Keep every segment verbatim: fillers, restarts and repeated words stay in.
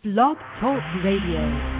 Blog Talk Radio.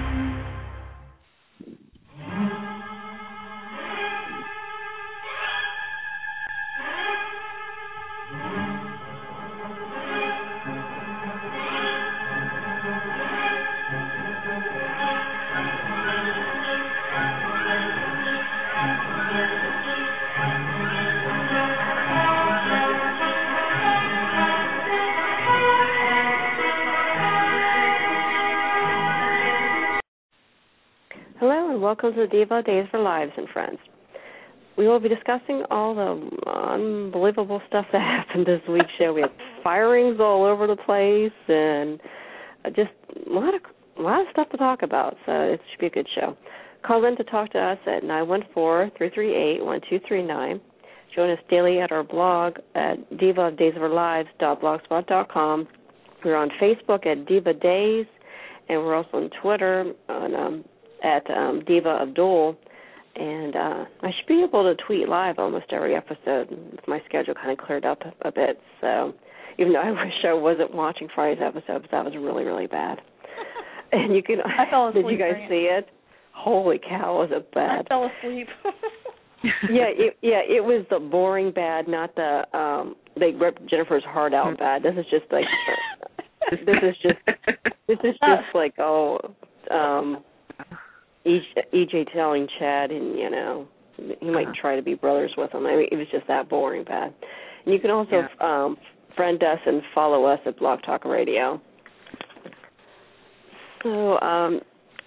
Welcome to the Diva Days for Lives and Friends. We will be discussing all the unbelievable stuff that happened this week's show. We had firings all over the place and just a lot of a lot of stuff to talk about, so it should be a good show. Call in to talk to us at nine one four, three three eight, one two three nine. Join us daily at our blog at diva days of our lives dot blogspot dot com. We're on Facebook at Diva Days, and we're also on Twitter on um, at um, Diva Abdul, and uh, I should be able to tweet live almost every episode. My schedule kind of cleared up a, a bit, so even though I wish I wasn't watching Friday's episodes, that was really, really bad. And you can, I fell asleep. Did you guys see it? Holy cow, was it bad? I fell asleep. yeah, it, yeah, it was the boring bad, not the um, they ripped Jennifer's heart out bad. This is just like this is just this is just like oh. Um, E J telling Chad, and you know, he might try to be brothers with him. I mean, it was just that boring bad. And you can also yeah. um, friend us and follow us at Blog Talk Radio. So, um,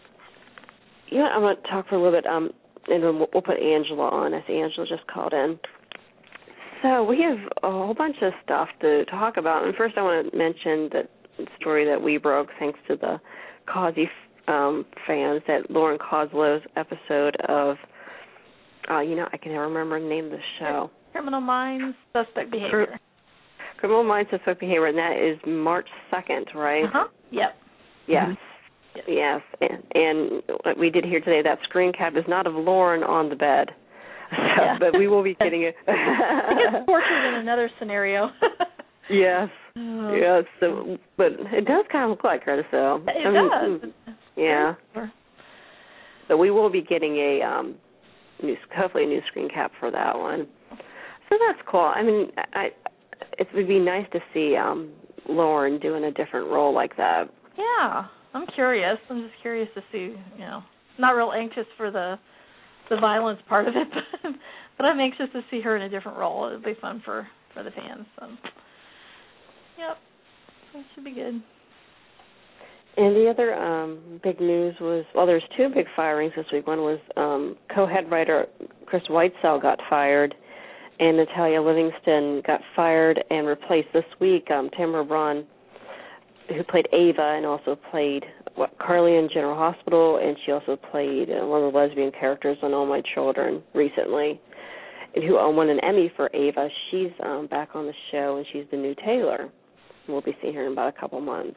you know, I'm going to talk for a little bit, um, and then we'll, we'll put Angela on. I see Angela just called in. So we have a whole bunch of stuff to talk about. And first, I want to mention that story that we broke thanks to the Causey Um, fans, that Lauren Koslow's episode of, uh, you know, I can never remember the name of the show. Criminal Minds, Suspect Behavior. Cr- Criminal Minds, Suspect Behavior, and that is March second, right? Uh-huh, yep. Yes, mm-hmm. yes, and, and what we did here today, that screen cap is not of Lauren on the bed, so, yeah. but we will be getting it. He gets tortured in another scenario. Yes, oh. yes, so, but it does kind of look like her, so. It I mean, does. Yeah. So we will be getting a um, new, hopefully a new screen cap for that one. So that's cool. I mean, I, it would be nice to see um, Lauren doing a different role like that. Yeah, I'm curious. I'm just curious to see. You know, not real anxious for the the violence part of it, but, but I'm anxious to see her in a different role. It'll be fun for, for the fans. So. Yep, that should be good. And the other um, big news was, well, there's two big firings this week. One was um, co-head writer Chris Whitesell got fired, and Natalia Livingston got fired and replaced this week um, Tamara Braun, who played Ava and also played what, Carly in General Hospital, and she also played uh, one of the lesbian characters on All My Children recently, and who won an Emmy for Ava. She's um, back on the show, and she's the new Taylor. We'll be seeing her in about a couple months.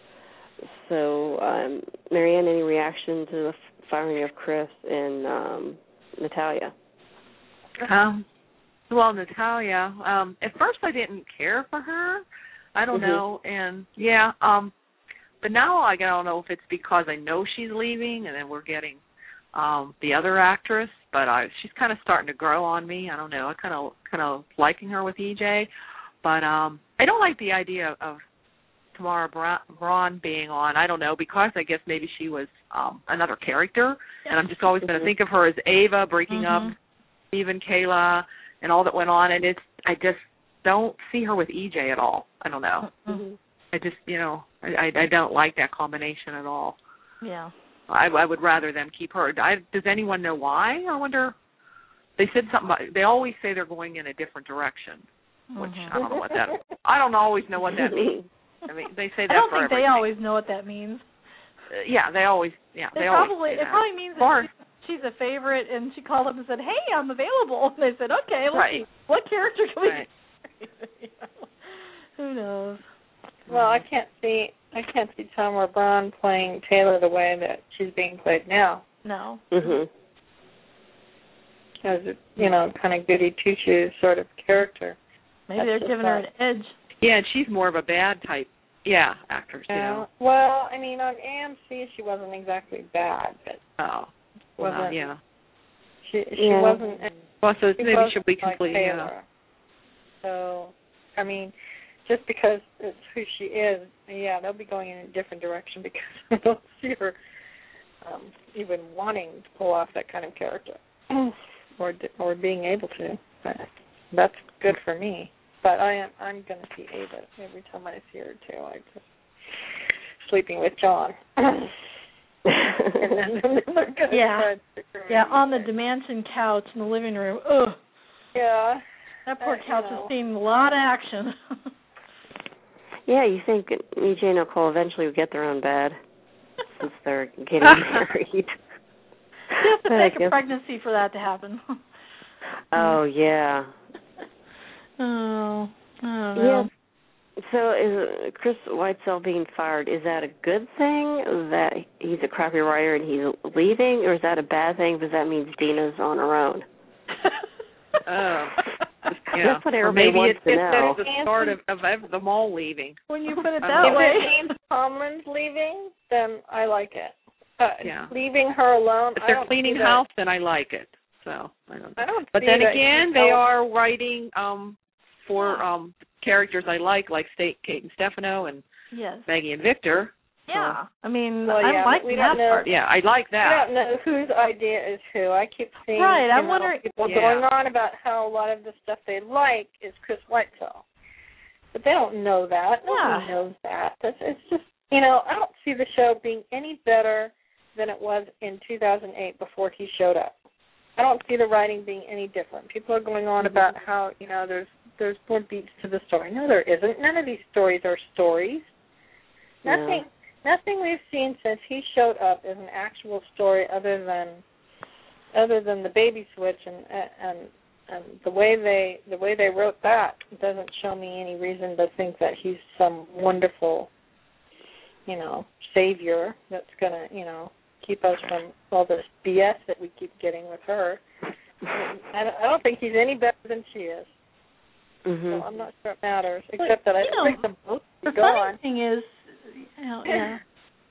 So, um, Marianne, any reaction to the firing of Chris and um, Natalia? Um, well, Natalia, um, at first I didn't care for her. I don't mm-hmm. know, and yeah, um, but now I don't know if it's because I know she's leaving, and then we're getting um, the other actress. But I, she's kind of starting to grow on me. I don't know. I kind of kind of liking her with E J, but um, I don't like the idea of Tamara Braun being on. I don't know, because I guess maybe she was um, another character, and I'm just always going to think of her as Ava breaking mm-hmm. up Steve and Kayla and all that went on, and it's I just don't see her with E J at all. I don't know. Mm-hmm. I just, you know, I, I don't like that combination at all. Yeah. I, I would rather them keep her. I, does anyone know why? I wonder. They said something about, they always say they're going in a different direction, which mm-hmm. I don't know what that, I don't always know what that means. I mean, they say that I don't for think everything. they always know what that means. Uh, yeah, they always. Yeah, they, they probably. always say it that. probably means or, that she's a favorite, and she called up and said, "Hey, I'm available." And they said, "Okay, let's right. see. What character can we?" Right. You know? Who knows? Well, I can't see. I can't see Tamara Braun playing Taylor the way that she's being played now. No. Mhm. As a, you know, kind of goody two shoes sort of character. Maybe That's they're giving her an edge. Yeah, and she's more of a bad type yeah, actors, Yeah. you know. Well, I mean, on A M C she wasn't exactly bad, but Oh, well, wasn't. yeah. She she Yeah. wasn't. Well, so she maybe wasn't she'll be like completely, yeah. Taylor. So, I mean, just because it's who she is, yeah, they'll be going in a different direction because I don't see her um, even wanting to pull off that kind of character, or or being able to. But that's good for me. But I am I'm going to see Ava every time I see her too. I just sleeping with John. and then, and then they're gonna Yeah. try to figure Yeah, out on the anything. dimension couch in the living room. Ugh. Yeah. That poor Uh, you couch know. has seen a lot of action. Yeah, you think E J and Nicole eventually would get their own bed since they're getting married. You have to But I fake a guess- pregnancy for that to happen. Oh, yeah. Oh, I don't know. Yeah. So is Chris Whitesell being fired, is that a good thing that he's a crappy writer and he's leaving, or is that a bad thing because that means Dina's on her own? Oh, yeah. That's what Or everybody maybe wants it's, to it's know. the start of, of ev- them all leaving. When you put it I that don't If know. way. it means Tomlin's leaving, then I like it. Uh, Yeah. Leaving her alone. If I they're don't cleaning see that- house, then I like it. So I don't know. I don't. But see then that again, he they tells- are writing um for um characters I like, like State, Kate and Stefano and Yes. Maggie and Victor. Yeah. I mean, Well, I'm yeah, but liking we that don't know- part. Yeah, I like I that. don't know whose idea is who. I keep seeing Right, you I'm know, wondering- people Yeah. going on about how a lot of the stuff they like is Chris Whitesell. But they don't know that. Nobody Yeah. knows that. That's, it's just, you know, I don't see the show being any better than it was in two thousand eight before he showed up. I don't see the writing being any different. People are going on Mm-hmm. about how, you know, there's there's more beats to the story. No, there isn't. None of these stories are stories. Yeah. Nothing nothing we've seen since he showed up is an actual story other than other than the baby switch and and and the way they the way they wrote that doesn't show me any reason to think that he's some wonderful, you know, savior that's gonna, you know, keep us from all this B S that we keep getting with her. I don't, I don't think he's any better than she is. Mhm. So I'm not sure it matters, except that I you don't know, think them both The be gone. funny thing is, you know, yeah.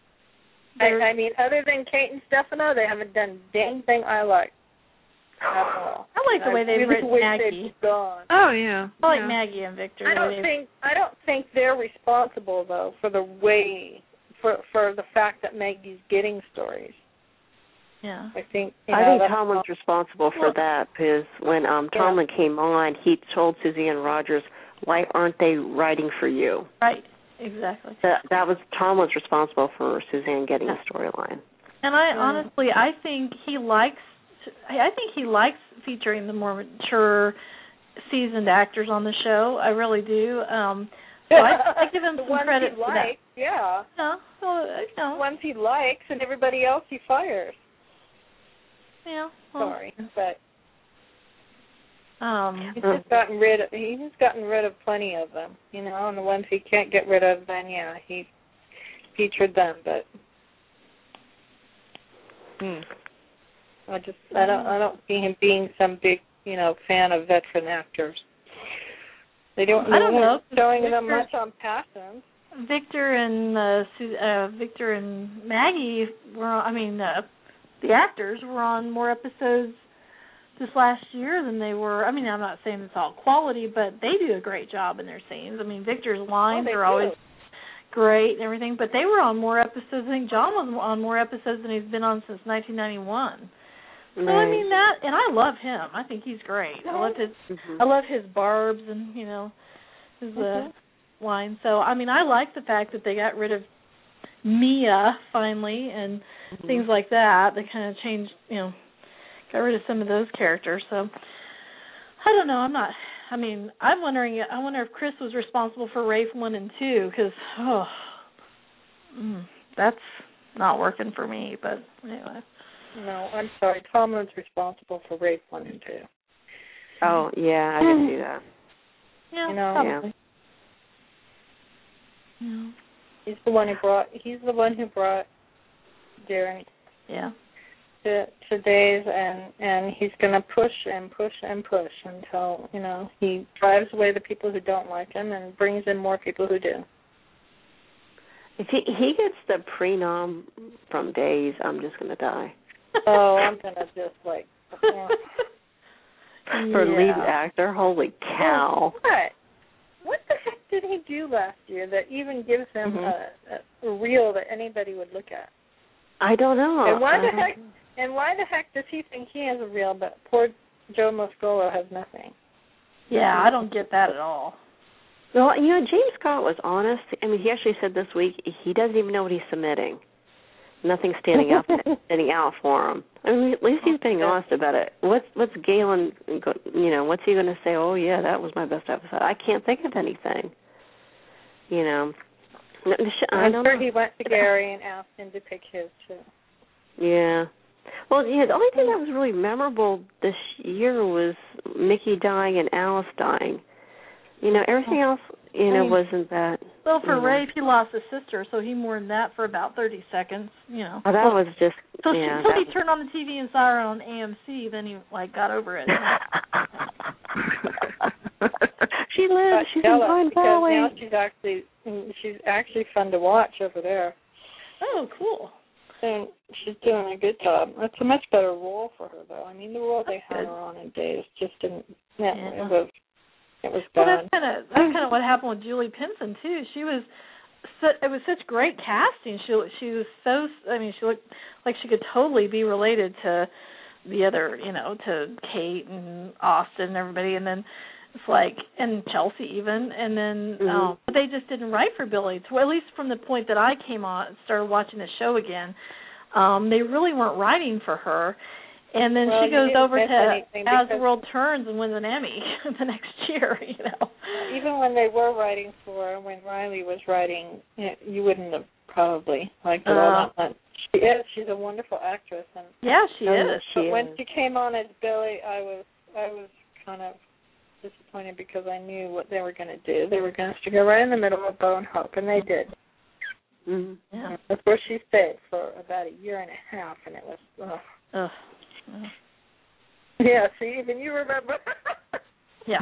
I, I mean, other than Kate and Stefano, they haven't done a dang thing I like at all. I like the And way I they've really written wish Maggie. they'd be gone. Oh yeah. I like yeah. Maggie and Victor. I the way don't they've- think I don't think they're responsible though for the way for for the fact that Maggie's getting stories. Yeah. I think you I know, think that's Tomlin's responsible for Well- that because when um Yeah. Tomlin came on, he told Suzanne Rogers, "Why aren't they writing for you?" Right. Exactly. That that was Tomlin's responsible for Suzanne getting the storyline. And I Yeah. honestly, I think he likes. I I think he likes featuring the more mature, seasoned actors on the show. I really do. Um, so I, I give him the some ones credit he for that. likes, yeah. No, well, you The know, ones he likes and everybody else he fires. yeah. Well, Sorry, but Um, he's just gotten rid of he's just gotten rid of plenty of them, you know, and the ones he can't get rid of, then yeah, he featured them. But hmm, I just I don't I don't see him being some big, you know, fan of veteran actors. They don't. I don't they know. weren't showing them Victor- much on Passions. Victor and uh, Su- uh, Victor and Maggie were. On, I mean, uh, the actors were on more episodes this last year than they were. I mean, I'm not saying it's all quality, but they do a great job in their scenes. I mean, Victor's lines Oh, they are do. always great and everything, but they were on more episodes. I think John was on more episodes than he's been on since nineteen ninety-one. So I mean that, and I love him. I think he's great. I love his, Mhm. I love his barbs and you know his uh, Mhm. line. So I mean, I like the fact that they got rid of Mia finally and Mm-hmm. things like that. They kind of changed, you know, got rid of some of those characters. So I don't know. I'm not. I mean, I'm wondering. I wonder if Chris was responsible for Rafe one and two because oh, mm, that's not working for me. But anyway. No, I'm sorry. Tomlin's responsible for Rafe one and two. Oh yeah, I can see that. Yeah, You know, probably. Yeah. he's the one who brought. He's the one who brought Darren Yeah. to to Days, and and he's going to push and push and push until you know he drives away the people who don't like him and brings in more people who do. If he he gets the prenom from Days, I'm just gonna die. Oh, I'm gonna just like uh, for yeah. lead actor. Holy cow! What? What the heck did he do last year that even gives him mm-hmm. a, a reel that anybody would look at? I don't know. And why the uh, heck? And why the heck does he think he has a reel, but poor Joe Moscolo has nothing? Yeah, I don't get that at all. Well, you know, James Scott was honest. I mean, he actually said this week he doesn't even know what he's submitting. Nothing's standing out, standing out for him. I mean, at least he's being honest about it. What's what's Galen? You know, what's he going to say? Oh, yeah, that was my best episode. I can't think of anything. You know, I I'm don't sure know. he went to Gary and asked him to pick his too. Yeah. Well, yeah, the only thing that was really memorable this year was Mickey dying and Alice dying. You know, everything else, you know, I mean, wasn't that. Well, for you know. Rafe, he lost his sister, so he mourned that for about thirty seconds. You know. Oh, that well, was just. So yeah, until he was... turned on the T V and saw her on A M C, then he like got over it. She lives. She's in Pine because Valley. Now she's actually she's actually fun to watch over there. Oh, cool. And she's doing a good job. It's a much better role for her, though. I mean, the role they had good. her on in Days just didn't. Yeah, yeah. it was. It was well, bad. that's kind of that's kind of what happened with Julie Pinson too. She was, so, it was such great casting. She she was so. I mean, she looked like she could totally be related to the other, you know, to Kate and Austin and everybody, and then it's like and Chelsea even, and then mm-hmm. um, but they just didn't write for Billy. So at least from the point that I came on, started watching the show again, um, they really weren't writing for her. And then well, she goes over to As the World Turns and wins an Emmy the next year, you know. Even when they were writing for her, when Riley was writing, you wouldn't have probably liked it all that much. She is. She's a wonderful actress. And yeah, she oh, is. But she when is. she came on as Billy, I was I was kind of disappointed because I knew what they were going to do. They were going to stick her right in the middle of Bo and Hope, and they did. Mm-hmm. Yeah. That's where she stayed for about a year and a half, and it was. Ugh. Ugh. Yeah, see, even you remember. yeah.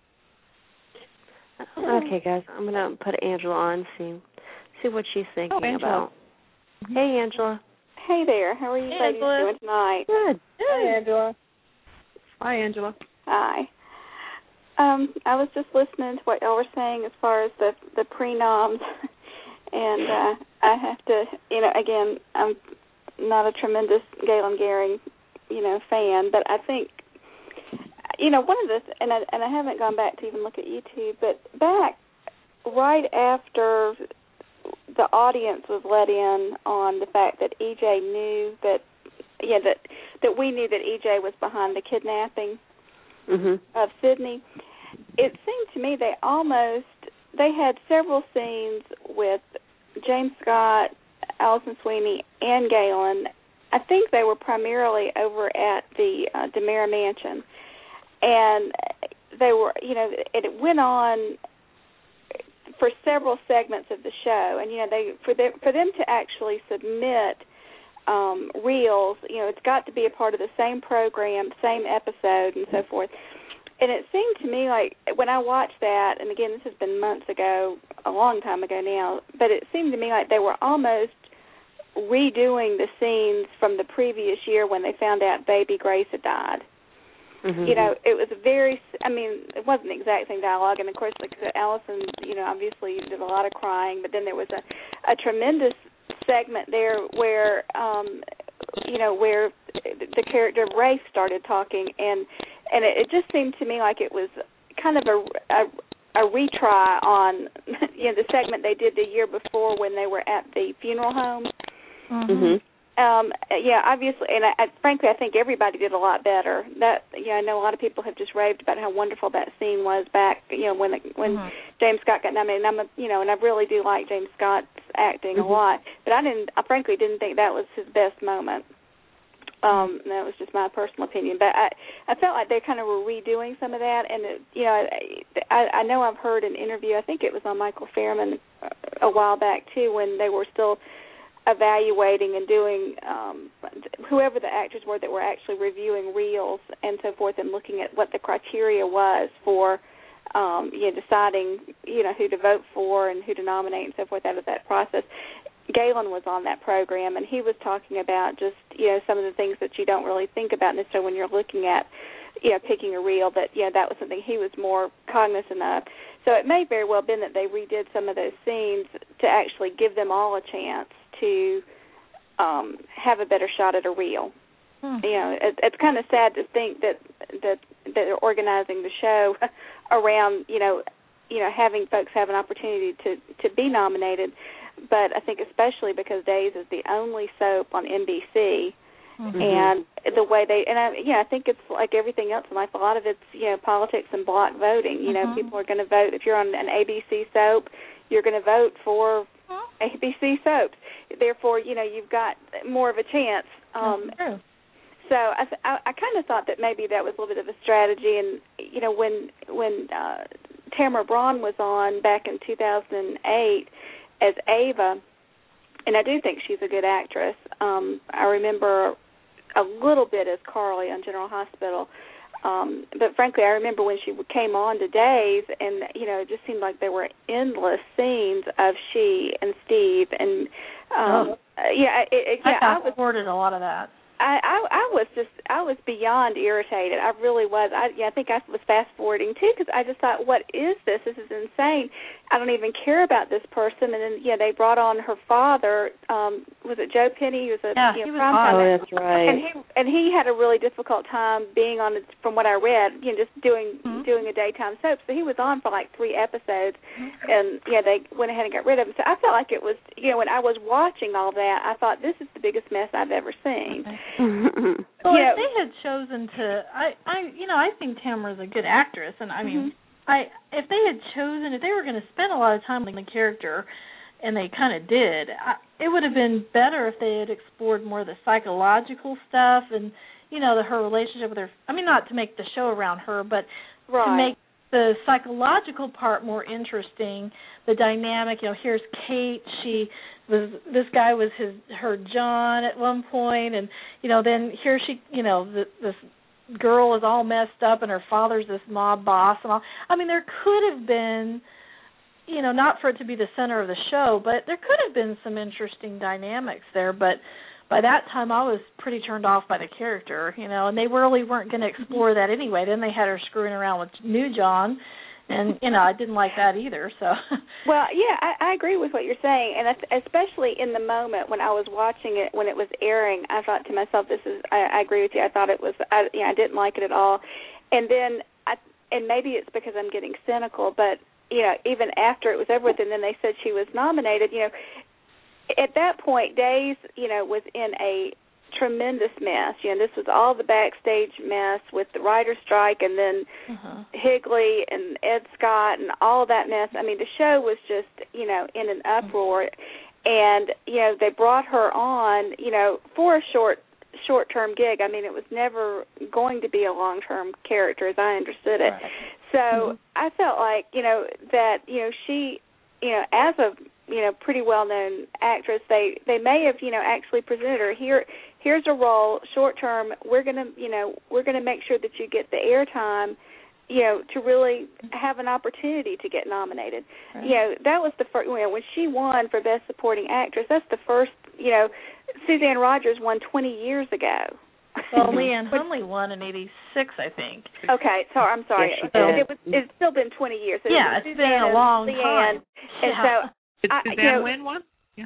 Okay, guys, I'm gonna put Angela on, see see what she's thinking oh, about. Hey, Angela. Hey there. How are you hey, ladies doing tonight? Good. Hi, Angela. Hi, Angela. Hi. Um, I was just listening to what y'all were saying as far as the the prenoms, and uh, I have to, you know, again, I'm not a tremendous Galen Gehring, you know, fan, but I think, you know, one of the, and I, and I haven't gone back to even look at YouTube, but back right after the audience was let in on the fact that E J knew that, yeah, that that we knew that E J was behind the kidnapping mm-hmm. of Sydney, it seemed to me they almost, they had several scenes with James Scott, Allison Sweeney, and Galen. I think they were primarily over at the uh, DeMera Mansion, and they were, you know, it went on for several segments of the show, and you know, they for them for them to actually submit um, reels, you know, it's got to be a part of the same program, same episode, and so forth. And it seemed to me like when I watched that, and again, this has been months ago, a long time ago now, but it seemed to me like they were almost redoing the scenes from the previous year when they found out baby Grace had died. Mm-hmm. You know, it was a very, I mean, it wasn't the exact same dialogue, and of course, like Allison, you know, obviously did a lot of crying, but then there was a, a tremendous segment there where, um, you know, where the character Rafe started talking, and and it, it just seemed to me like it was kind of a, a a retry on, you know, the segment they did the year before when they were at the funeral home. Mm-hmm. Um, yeah, obviously, and I, I, frankly, I think everybody did a lot better. That, yeah, I know a lot of people have just raved about how wonderful that scene was back, you know, when the, when mm-hmm. James Scott got nominated. And I'm, a, you know, and I really do like James Scott's acting mm-hmm. a lot, but I didn't, I frankly didn't think that was his best moment. Um, that was just my personal opinion, but I, I felt like they kind of were redoing some of that, and it, you know, I, I know I've heard an interview. I think it was on Michael Fairman a while back too, when they were still evaluating and doing, um, whoever the actors were that were actually reviewing reels and so forth and looking at what the criteria was for um, you know, deciding, you know, who to vote for and who to nominate and so forth out of that process. Galen was on that program, and he was talking about just, you know, some of the things that you don't really think about necessarily when you're looking at, you know, picking a reel, that, you know, that was something he was more cognizant of. So it may very well have been that they redid some of those scenes to actually give them all a chance to um, have a better shot at a reel. Hmm. You know, it, it's kind of sad to think that that that they're organizing the show around, you know, you know, having folks have an opportunity to, to be nominated. But I think especially because Days is the only soap on N B C, mm-hmm. and the way they and I, yeah, I think it's like everything else in life. A lot of it's, you know, politics and block voting. You know, mm-hmm. people are going to vote if you're on an A B C soap, you're going to vote for A B C soaps. Therefore, you know, you've got more of a chance. Um, mm-hmm. So I, I, I kind of thought that maybe that was a little bit of a strategy. And you know, when when uh, Tamara Braun was on back in two thousand eight as Ava, and I do think she's a good actress. Um, I remember a little bit as Carly on General Hospital. Um, but frankly, I remember when she came on to Days, and, you know, it just seemed like there were endless scenes of she and Steve. And, um, oh. yeah, it, it, yeah, I I was supported a lot of that. I, I, I was just, I was beyond irritated. I really was. I, yeah, I think I was fast forwarding too, because I just thought, what is this? This is insane. I don't even care about this person. And then, yeah, they brought on her father. Um, was it Joe Penny? He was a yeah, you know, he was prime oh, that's right. And he and he had a really difficult time being on it, from what I read. You know, just doing mm-hmm. doing a daytime soap. So he was on for like three episodes, mm-hmm. and yeah, they went ahead and got rid of him. So I felt like it was, you know, when I was watching all that, I thought this is the biggest mess I've ever seen. Okay. Well, you if know, they had chosen to, I, I, you know, I think Tamara's a good actress, and I mean, mm-hmm. I, if they had chosen, if they were going to spend a lot of time on the character, and they kind of did, I, it would have been better if they had explored more of the psychological stuff, and you know, the, her relationship with her. I mean, not to make the show around her, but right. to make the psychological part more interesting. The dynamic, you know, here's Kate. She was this guy was his her John at one point, and you know, then here she, you know, the, this girl is all messed up, and her father's this mob boss, and all. I mean, there could have been, you know, not for it to be the center of the show, but there could have been some interesting dynamics there. But by that time, I was pretty turned off by the character, you know, and they really weren't going to explore that anyway. Then they had her screwing around with new John. And, you know, I didn't like that either, so. Well, yeah, I, I agree with what you're saying, and especially in the moment when I was watching it, when it was airing, I thought to myself, this is, I, I agree with you, I thought it was, I, you know, I didn't like it at all. And then, I, and maybe it's because I'm getting cynical, but, you know, even after it was over with and then they said she was nominated, you know, at that point, Days, you know, was in a tremendous mess. You know, this was all the backstage mess with the writer's strike and then uh-huh. Higley and Ed Scott and all of that mess. I mean, the show was just, you know, in an uproar. Mm-hmm. And, you know, they brought her on, you know, for a short, short-term gig. I mean, it was never going to be a long-term character as I understood it. Right. So mm-hmm. I felt like, you know, that, you know, she, you know, as a, you know, pretty well-known actress, they, they may have, you know, actually presented her here. Here's a role, short term. We're gonna, you know, we're gonna make sure that you get the airtime, you know, to really have an opportunity to get nominated. Right. You know, that was the first. You know, when she won for Best Supporting Actress, that's the first. You know, Suzanne Rogers won twenty years ago. Well, Leanne Hunley won in eighty-six, I think. Okay, so I'm sorry. Yes, so it was. It's still been twenty years. So yeah, it's Suzanne been a long Leanne, time. And yeah. so did I, Suzanne you know, win one? Yeah.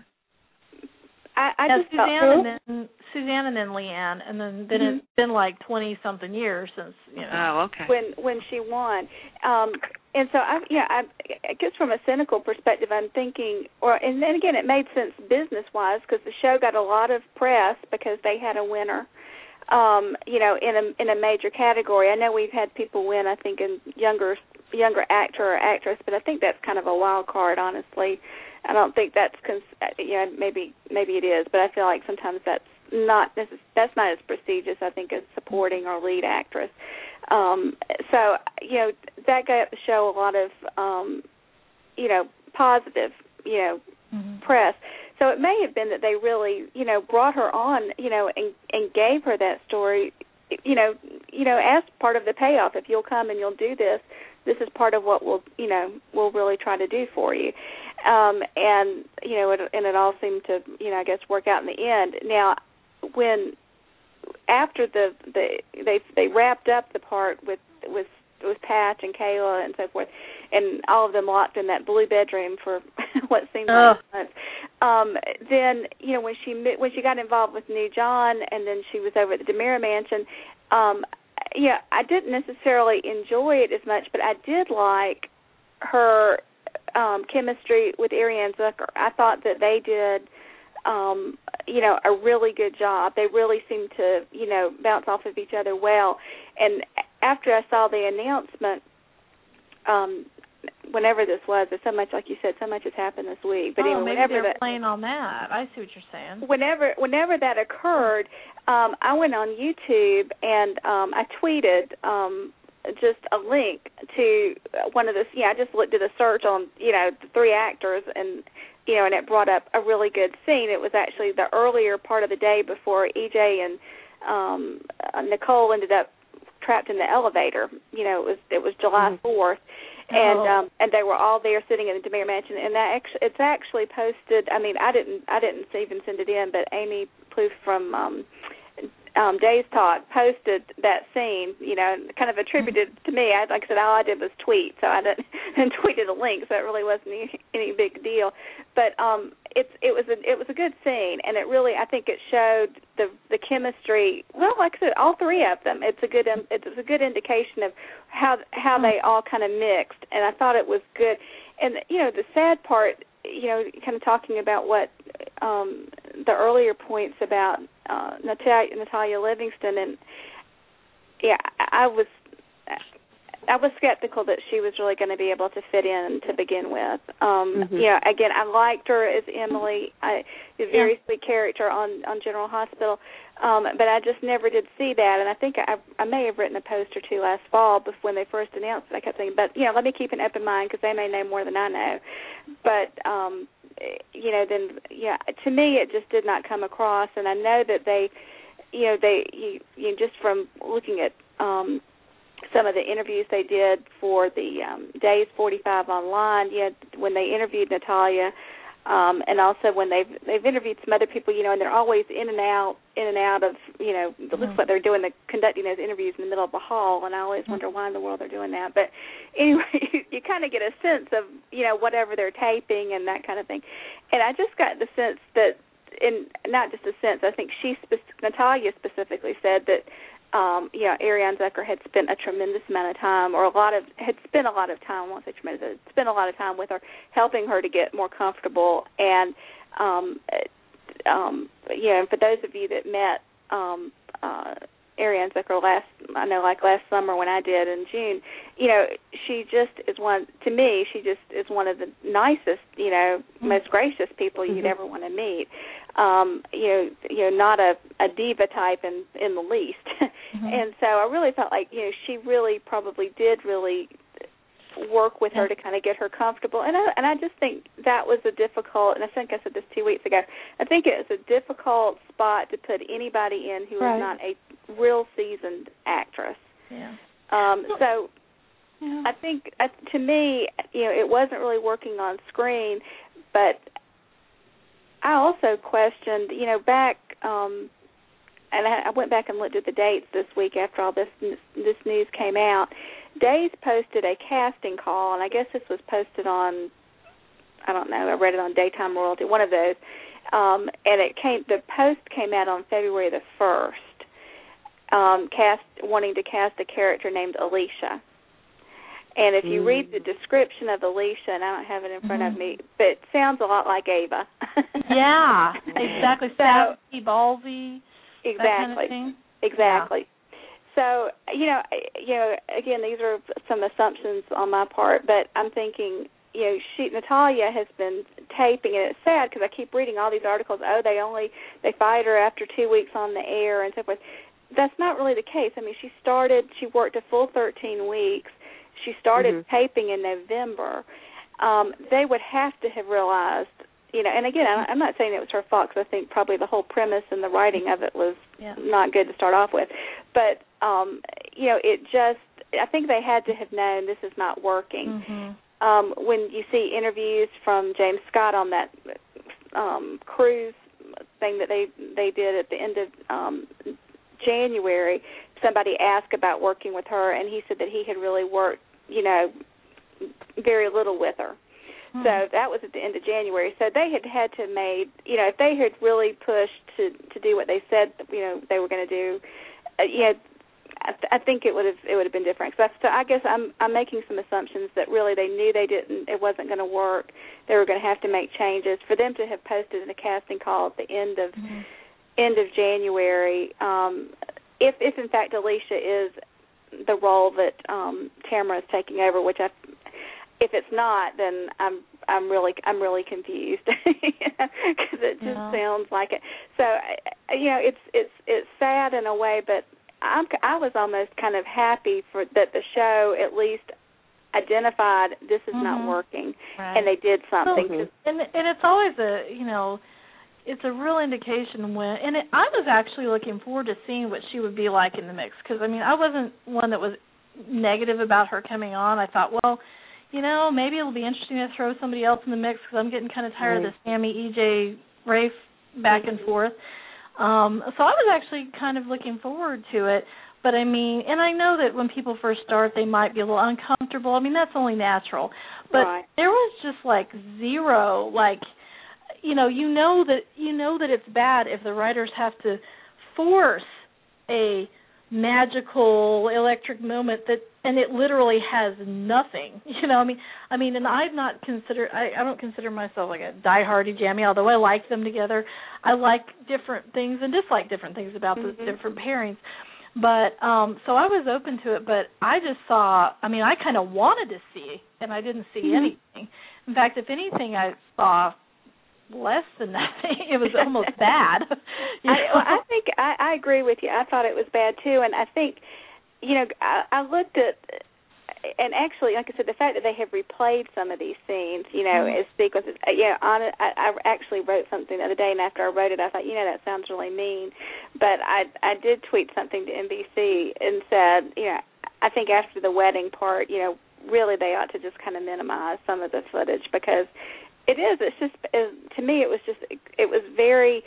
I, I yeah, just Suzanne felt, and then Suzanne and then Leanne, and then then mm-hmm. it's been like twenty something years since you know. Oh, okay. When when she won, um, and so I yeah I, I guess from a cynical perspective, I'm thinking, or and then again it made sense business wise because the show got a lot of press because they had a winner. Um, you know, in a in a major category. I know we've had people win, I think, in younger younger actor or actress, but I think that's kind of a wild card, honestly. I don't think that's, cons- you know, maybe maybe it is, but I feel like sometimes that's not necess- that's not as prestigious, I think, as supporting or lead actress. Um, so, you know, that got the show a lot of, um, you know, positive, you know, mm-hmm. press. So it may have been that they really, you know, brought her on, you know, and, and gave her that story, you know, you know, as part of the payoff, if you'll come and you'll do this, this is part of what we'll, you know, we'll really try to do for you. Um, and, you know, it, and it all seemed to, you know, I guess work out in the end. Now, when, after the, the they they wrapped up the part with, with, with Patch and Kayla and so forth, and all of them locked in that blue bedroom for what seemed like months, um, then, you know, when she when she got involved with New John and then she was over at the DiMera Mansion, um, yeah, I didn't necessarily enjoy it as much, but I did like her um, chemistry with Ariane Zucker. I thought that they did, um, you know, a really good job. They really seemed to, you know, bounce off of each other well. And after I saw the announcement, um, whenever this was, there's so much, like you said, so much has happened this week. But oh, anyway, maybe whenever they're that, playing on that. I see what you're saying. Whenever, whenever that occurred, um, I went on YouTube and um, I tweeted um, just a link to one of the. Yeah, I just looked did a search on, you know, the three actors, and you know, and it brought up a really good scene. It was actually the earlier part of the day before E J and um, Nicole ended up trapped in the elevator. You know, it was it was July fourth. And oh. um, and they were all there sitting in the DiMera Mansion, and that actually, it's actually posted. I mean, I didn't I didn't even send it in, but Amy Plouffe from um, um, Days Talk posted that scene. You know, kind of attributed to me. I, like I said, all I did was tweet, so I didn't and tweeted a link, so it really wasn't any, any big deal. But um, it's it was a it was a good scene, and it really I think it showed the the chemistry. Well, like I said, all three of them. It's a good um, it's a good indication of how how they all kind of mixed, and I thought it was good. And you know, the sad part, you know, kind of talking about what um, the earlier points about uh, Natalia, Natalia Livingston, and yeah, I was. I was skeptical that she was really going to be able to fit in to begin with. Um, mm-hmm. You know, again, I liked her as Emily, I, a very yeah. sweet character on, on General Hospital, um, but I just never did see that. And I think I, I may have written a post or two last fall before when they first announced it. I kept thinking, but you know, let me keep an open mind because they may know more than I know. But um, you know, then yeah, to me, it just did not come across. And I know that they, you know, they you, you know, just from looking at. Um, some of the interviews they did for the um, Days forty-five online, you know, when they interviewed Natalia, um, and also when they've they've interviewed some other people, you know, and they're always in and out, in and out of, you know, it looks like they're doing the conducting those interviews in the middle of a hall, and I always wonder why in the world they're doing that. But anyway, you, you kind of get a sense of, you know, whatever they're taping and that kind of thing. And I just got the sense that, in not just a sense, I think she, Natalia specifically said that. Um, you know, Ariane Zucker had spent a tremendous amount of time, or a lot of, had spent a lot of time, I won't say tremendous, spent a lot of time with her, helping her to get more comfortable. And, um, um, you know, and for those of you that met um, uh, Ariane Zucker last, I know, like last summer when I did in June, you know, she just is one, to me, she just is one of the nicest, you know, mm-hmm. most gracious people you'd mm-hmm. ever want to meet. Um, you know, you know, not a, a diva type in, in the least. Mm-hmm. And so I really felt like, you know, she really probably did really work with her to kind of get her comfortable. And I, and I just think that was a difficult, and I think I said this two weeks ago, I think it was a difficult spot to put anybody in who right. is not a real seasoned actress. Yeah. Um, so yeah. I think, uh, to me, you know, it wasn't really working on screen, but I also questioned, you know, back, um, and I, I went back and looked at the dates this week after all this this news came out. Days posted a casting call, and I guess this was posted on, I don't know, I read it on Daytime Royalty, one of those, um, and it came. The post came out on February the first, um, cast wanting to cast a character named Alicia. And if you mm. read the description of Alicia, and I don't have it in front mm-hmm. of me, but it sounds a lot like Ava. Yeah, exactly. So, Sassy, ballsy, exactly, that kind of thing. Exactly. Yeah. So, you know, you know, again, these are some assumptions on my part, but I'm thinking, you know, she, Natalia has been taping, and it's sad because I keep reading all these articles, oh, they only, they fired her after two weeks on the air and so forth. That's not really the case. I mean, she started, she worked a full thirteen weeks. She started mm-hmm. taping in November. Um, they would have to have realized, you know, and again, I'm not saying it was her fault because I think probably the whole premise and the writing of it was yeah. not good to start off with. But, um, you know, it just, I think they had to have known this is not working. Mm-hmm. Um, when you see interviews from James Scott on that um, cruise thing that they they did at the end of um, January, somebody asked about working with her, and he said that he had really worked, you know, very little with her. Mm-hmm. So that was at the end of January. So they had had to made, you know, if they had really pushed to to do what they said, you know, they were going to do, uh, you know, I, th- I think it would have it would have been different. So, so I guess I'm I'm making some assumptions that really they knew they didn't, it wasn't going to work. They were going to have to make changes. For them to have posted in a casting call at the end of mm-hmm. end of January, um, if if in fact Alicia is the role that um, Tamara is taking over, which I, if it's not, then I'm I'm really I'm really confused because it just yeah. sounds like it. So you know, it's it's it's sad in a way, but I'm, I was almost kind of happy for that the show at least identified this is mm-hmm. not working, right. and they did something. Mm-hmm. And and it's always a you know, it's a real indication when. And it, I was actually looking forward to seeing what she would be like in the mix, because I mean I wasn't one that was negative about her coming on. I thought, well, you know, maybe it'll be interesting to throw somebody else in the mix because I'm getting kind of tired mm-hmm. of this Sammy, E J, Rafe back mm-hmm. and forth. Um, so I was actually kind of looking forward to it. But, I mean, and I know that when people first start, they might be a little uncomfortable. I mean, that's only natural. But right. there was just, like, zero, like, you know, you know that you know that it's bad if the writers have to force a magical electric moment that, and it literally has nothing. You know, I mean, I mean, and I've not considered. I, I don't consider myself like a diehard Jamie, although I like them together. I like different things and dislike different things about mm-hmm. the different pairings. But um, so I was open to it, but I just saw. I mean, I kind of wanted to see, and I didn't see mm-hmm. anything. In fact, if anything, I saw less than nothing. It was almost bad. I, well, I think I, I agree with you. I thought it was bad too, and I think, you know, I, I looked at, and actually, like I said, the fact that they have replayed some of these scenes, you know, mm-hmm. as sequences. Yeah, on it, I, I actually wrote something the other day, and after I wrote it, I thought, you know, that sounds really mean, but I I did tweet something to N B C and said, you know, I think after the wedding part, you know, really they ought to just kind of minimize some of the footage because. It is. It's just it, to me. It was just. It, it was very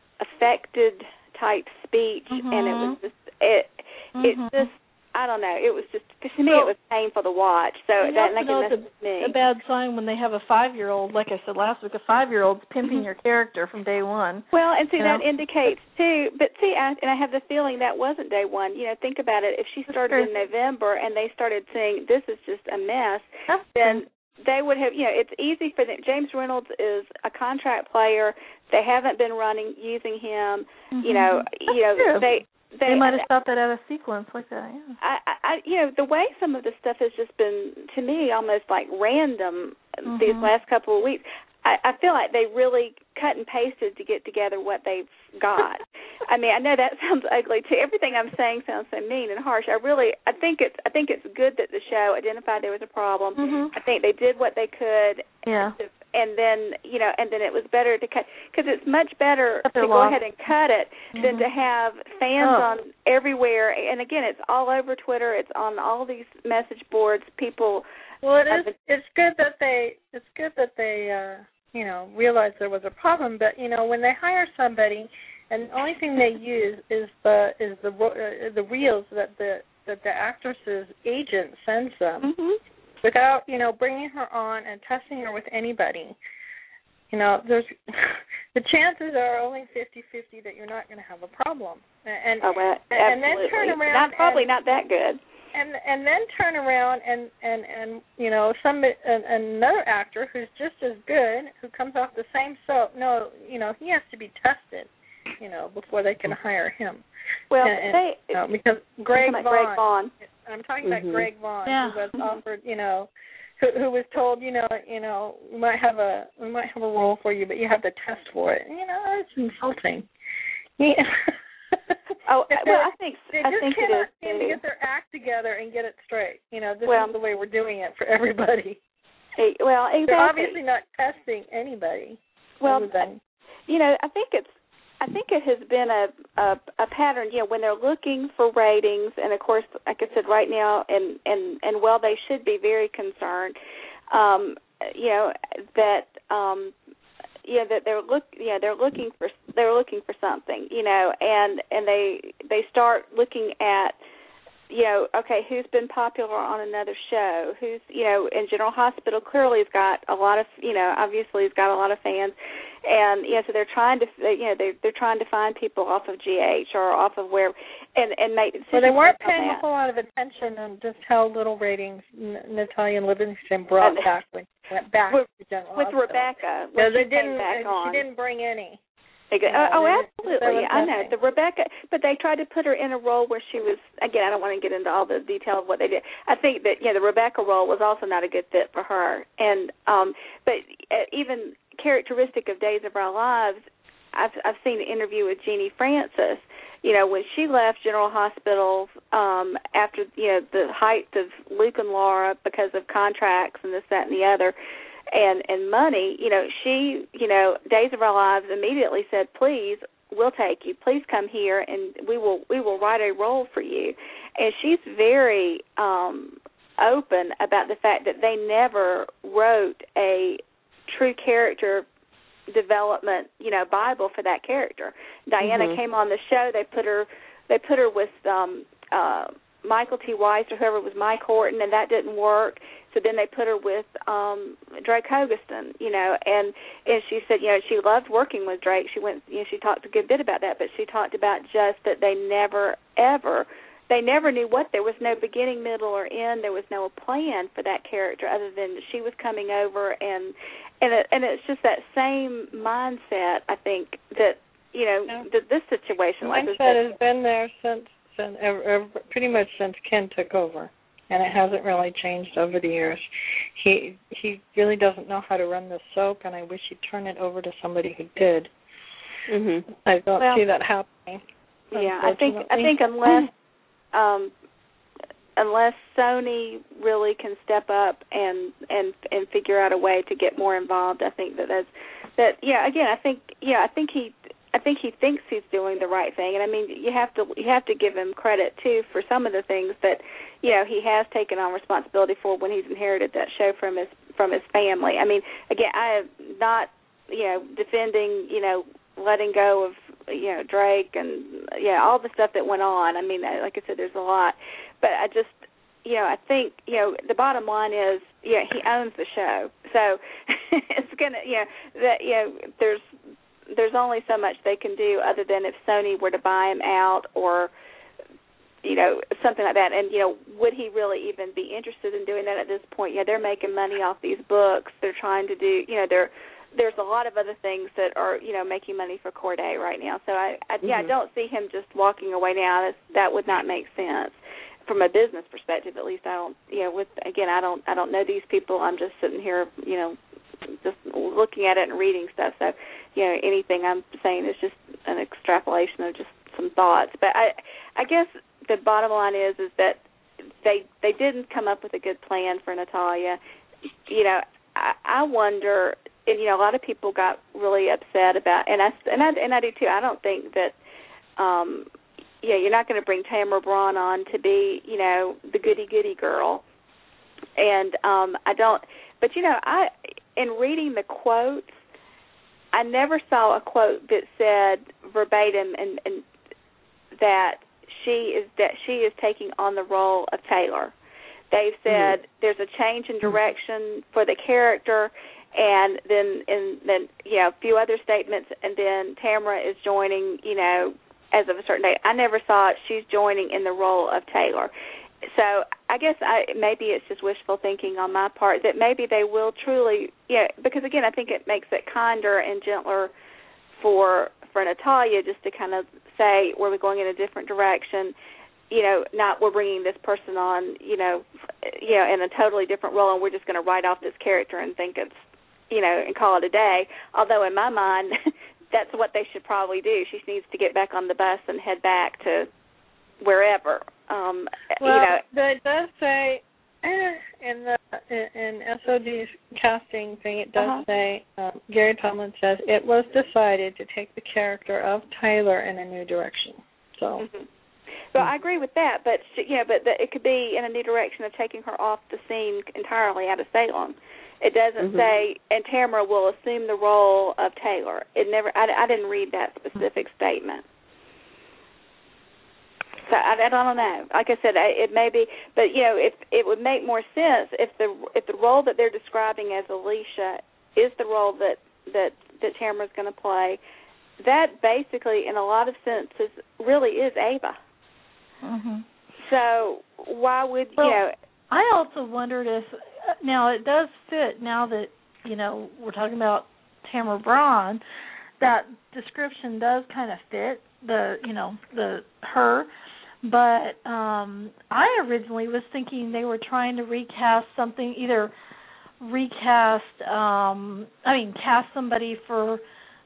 affected type speech, mm-hmm. and it was just. It. Mm-hmm. It's just. I don't know. It was just. To me, well, it was painful to watch. So you that also know it's a, me. a bad sign when they have a five-year-old. Like I said last week, a five-year-old's pimping mm-hmm. your character from day one. Well, and see you that know? indicates too. But see, I, and I have the feeling that wasn't day one. You know, think about it. If she started in November and they started saying this is just a mess, That's then. They would have, you know, it's easy for them. James Reynolds is a contract player. They haven't been running, using him. Mm-hmm. You know, That's you know, true. they they, they might have stopped that out of sequence like that. Yeah. I, I, you know, the way some of the stuff has just been to me almost like random mm-hmm. these last couple of weeks. I, I feel like they really cut and pasted to get together what they've got. I mean, I know that sounds ugly too. Everything I'm saying sounds so mean and harsh. I really, I think it's, I think it's good that the show identified there was a problem. Mm-hmm. I think they did what they could. Yeah. To, and then, you know, and then it was better to cut because it's much better to go lost. ahead and cut it mm-hmm. than to have fans oh. on everywhere. And again, it's all over Twitter. It's on all these message boards. People. Well, it is. It's good that they. It's good that they. Uh, you know, realized there was a problem. But you know, when they hire somebody, and the only thing they use is the is the uh, the reels that the that the actress's agent sends them, mm-hmm. without you know bringing her on and testing her with anybody. You know, there's the chances are only fifty-fifty that you're not going to have a problem. And oh, well, and, and then turn around. Not probably and, not that good. And and then turn around and and and you know some an, another actor who's just as good, who comes off the same soap. No, you know he has to be tested, you know, before they can hire him. Well, and, they you know, because Greg Vaughn, Greg Vaughn. I'm talking mm-hmm. about Greg Vaughn, yeah. who was offered, you know, who who was told, you know, you know, we might have a we might have a role for you, but you have to test for it. You know, it's insulting. Yeah. Oh, well, I think they I just think it cannot is seem to get their act together and get it straight. You know, this well, is the way we're doing it for everybody. Hey, well, exactly. They're obviously not testing anybody. Well, than... you know, I think it's I think it has been a, a a pattern. You know, when they're looking for ratings, and of course, like I said, right now, and and and well, they should be very concerned. Um, you know that. Um, Yeah, that they're look. Yeah, they're looking for they're looking for something. You know, and and they they start looking at, you know, okay, who's been popular on another show? Who's, you know, in General Hospital clearly has got a lot of, you know, obviously he's got a lot of fans, and you know, so they're trying to, you know, they they're trying to find people off of G H or off of where, and and make. Well, they weren't paying a whole lot of attention on just how little ratings Natalia Livingston brought and, back when she went back with, to General with Hospital. Rebecca. No, they didn't. She didn't bring any. You know, oh, absolutely. I know. The Rebecca, but they tried to put her in a role where she was, again, I don't want to get into all the detail of what they did. I think that, you know, the Rebecca role was also not a good fit for her. And, um, but even characteristic of Days of Our Lives, I've, I've seen an interview with Jeannie Francis, you know, when she left General Hospital um, after, you know, the height of Luke and Laura because of contracts and this, that, and the other, and and money, you know, she, you know, Days of Our Lives immediately said, please, we'll take you. Please come here, and we will we will write a role for you. And she's very um, open about the fact that they never wrote a true character development, you know, Bible for that character. Diana mm-hmm. came on the show. They put her they put her with um, uh, Michael T. Weiss or whoever was Mike Horton, and that didn't work. So then they put her with um, Drake Hogestyn, you know, and and she said, you know, she loved working with Drake. She went, you know, she talked a good bit about that, but she talked about just that they never ever, they never knew what, there was no beginning, middle, or end. There was no plan for that character other than she was coming over, and and it, and it's just that same mindset. I think that, you know, yeah. that this situation, mindset like that, has been there since, since ever, ever, pretty much since Ken took over. And it hasn't really changed over the years. He he really doesn't know how to run the soap, and I wish he'd turn it over to somebody who did. Mm-hmm. I don't well, see that happening. Yeah, I think I think unless um, unless Sony really can step up and, and and figure out a way to get more involved, I think that that's that. Yeah, again, I think yeah, I think he. I think he thinks he's doing the right thing, and I mean, you have to you have to give him credit too for some of the things that, you know, he has taken on responsibility for when he's inherited that show from his from his family. I mean, again, I am not, you know, defending, you know, letting go of, you know, Drake and yeah, all the stuff that went on. I mean, like I said, there's a lot, but I just, you know, I think, you know, the bottom line is, yeah, he owns the show, so it's gonna, you know, that, you know, there's. There's only so much they can do other than if Sony were to buy him out or, you know, something like that. And, you know, would he really even be interested in doing that at this point? Yeah, they're making money off these books. They're trying to do, you know, they're, there's a lot of other things that are, you know, making money for Corday right now. So, I, I yeah, mm-hmm. I don't see him just walking away now. That's, that would not make sense. From a business perspective, at least I don't, you know, with, again, I don't, I don't know these people. I'm just sitting here, you know, just looking at it and reading stuff. So, you know, anything I'm saying is just an extrapolation of just some thoughts. But I, I guess the bottom line is, is that they they didn't come up with a good plan for Natalia. You know, I, I wonder, and you know, a lot of people got really upset about, and I and I and I do too. I don't think that, um, yeah, you're not going to bring Tamara Braun on to be, you know, the goody goody girl, and um, I don't. But you know, I in reading the quotes, I never saw a quote that said verbatim and, and that she is that she is taking on the role of Taylor. They've said mm-hmm. there's a change in direction for the character, and then and then you know a few other statements, and then Tamara is joining, you know, as of a certain date. I never saw it. She's joining in the role of Taylor. So I guess I, maybe it's just wishful thinking on my part that maybe they will truly, yeah, because, again, I think it makes it kinder and gentler for for Natalia just to kind of say, we're going in a different direction, you know, not we're bringing this person on, you know, you know, in a totally different role, and we're just going to write off this character and think it's, you know, and call it a day. Although in my mind, that's what they should probably do. She needs to get back on the bus and head back to wherever. Um, well, you know, but it does say in the in, in S O D's casting thing, it does Uh-huh. say, um, Gary Tomlin says, it was decided to take the character of Taylor in a new direction. So, Mm-hmm. Well, I agree with that, but she, you know, but the, it could be in a new direction of taking her off the scene entirely out of Salem. It doesn't Mm-hmm. say, and Tamara will assume the role of Taylor. It never. I, I didn't read that specific statement. So I, I don't know. Like I said, I, it may be, but you know, if it would make more sense if the if the role that they're describing as Alicia is the role that that that Tamara's going to play. That basically, in a lot of senses, really is Ava. Mm-hmm. So why would Well, you know? I also wondered if now it does fit. Now that you know we're talking about Tamara Braun, that description does kind of fit the you know the her. But um, I originally was thinking they were trying to recast something, either recast, um, I mean, cast somebody for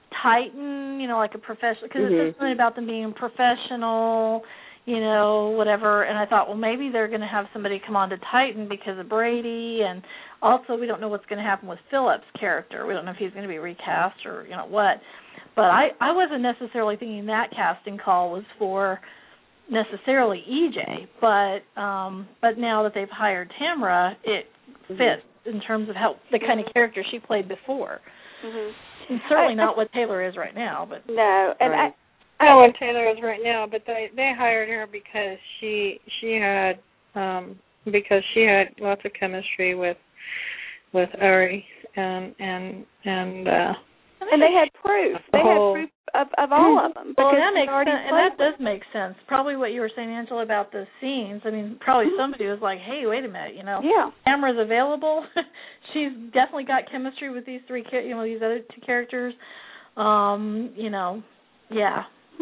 Titan, you know, like a professional, because Mm-hmm. it says something about them being professional, you know, whatever. And I thought, well, maybe they're going to have somebody come on to Titan because of Brady, and also we don't know what's going to happen with Philip's character. We don't know if he's going to be recast or, you know, what. But I, I wasn't necessarily thinking that casting call was for necessarily E J, but um, but now that they've hired Tamara, it fits mm-hmm. in terms of how the kind of character she played before. Mm-hmm. And certainly I, not what Taylor is right now. But no, and right. I, I know what Taylor is right now, but they they hired her because she she had um, because she had lots of chemistry with with Uri and and and uh, and they had proof. They whole, had proof of, of all of them. Well, because that makes already sense, and that does make sense. Probably what you were saying, Angela, about the scenes. I mean, probably mm-hmm. somebody was like, "Hey, wait a minute, you know, yeah. Tamara's available. She's definitely got chemistry with these three, you know, these other two characters. Um, you know, yeah."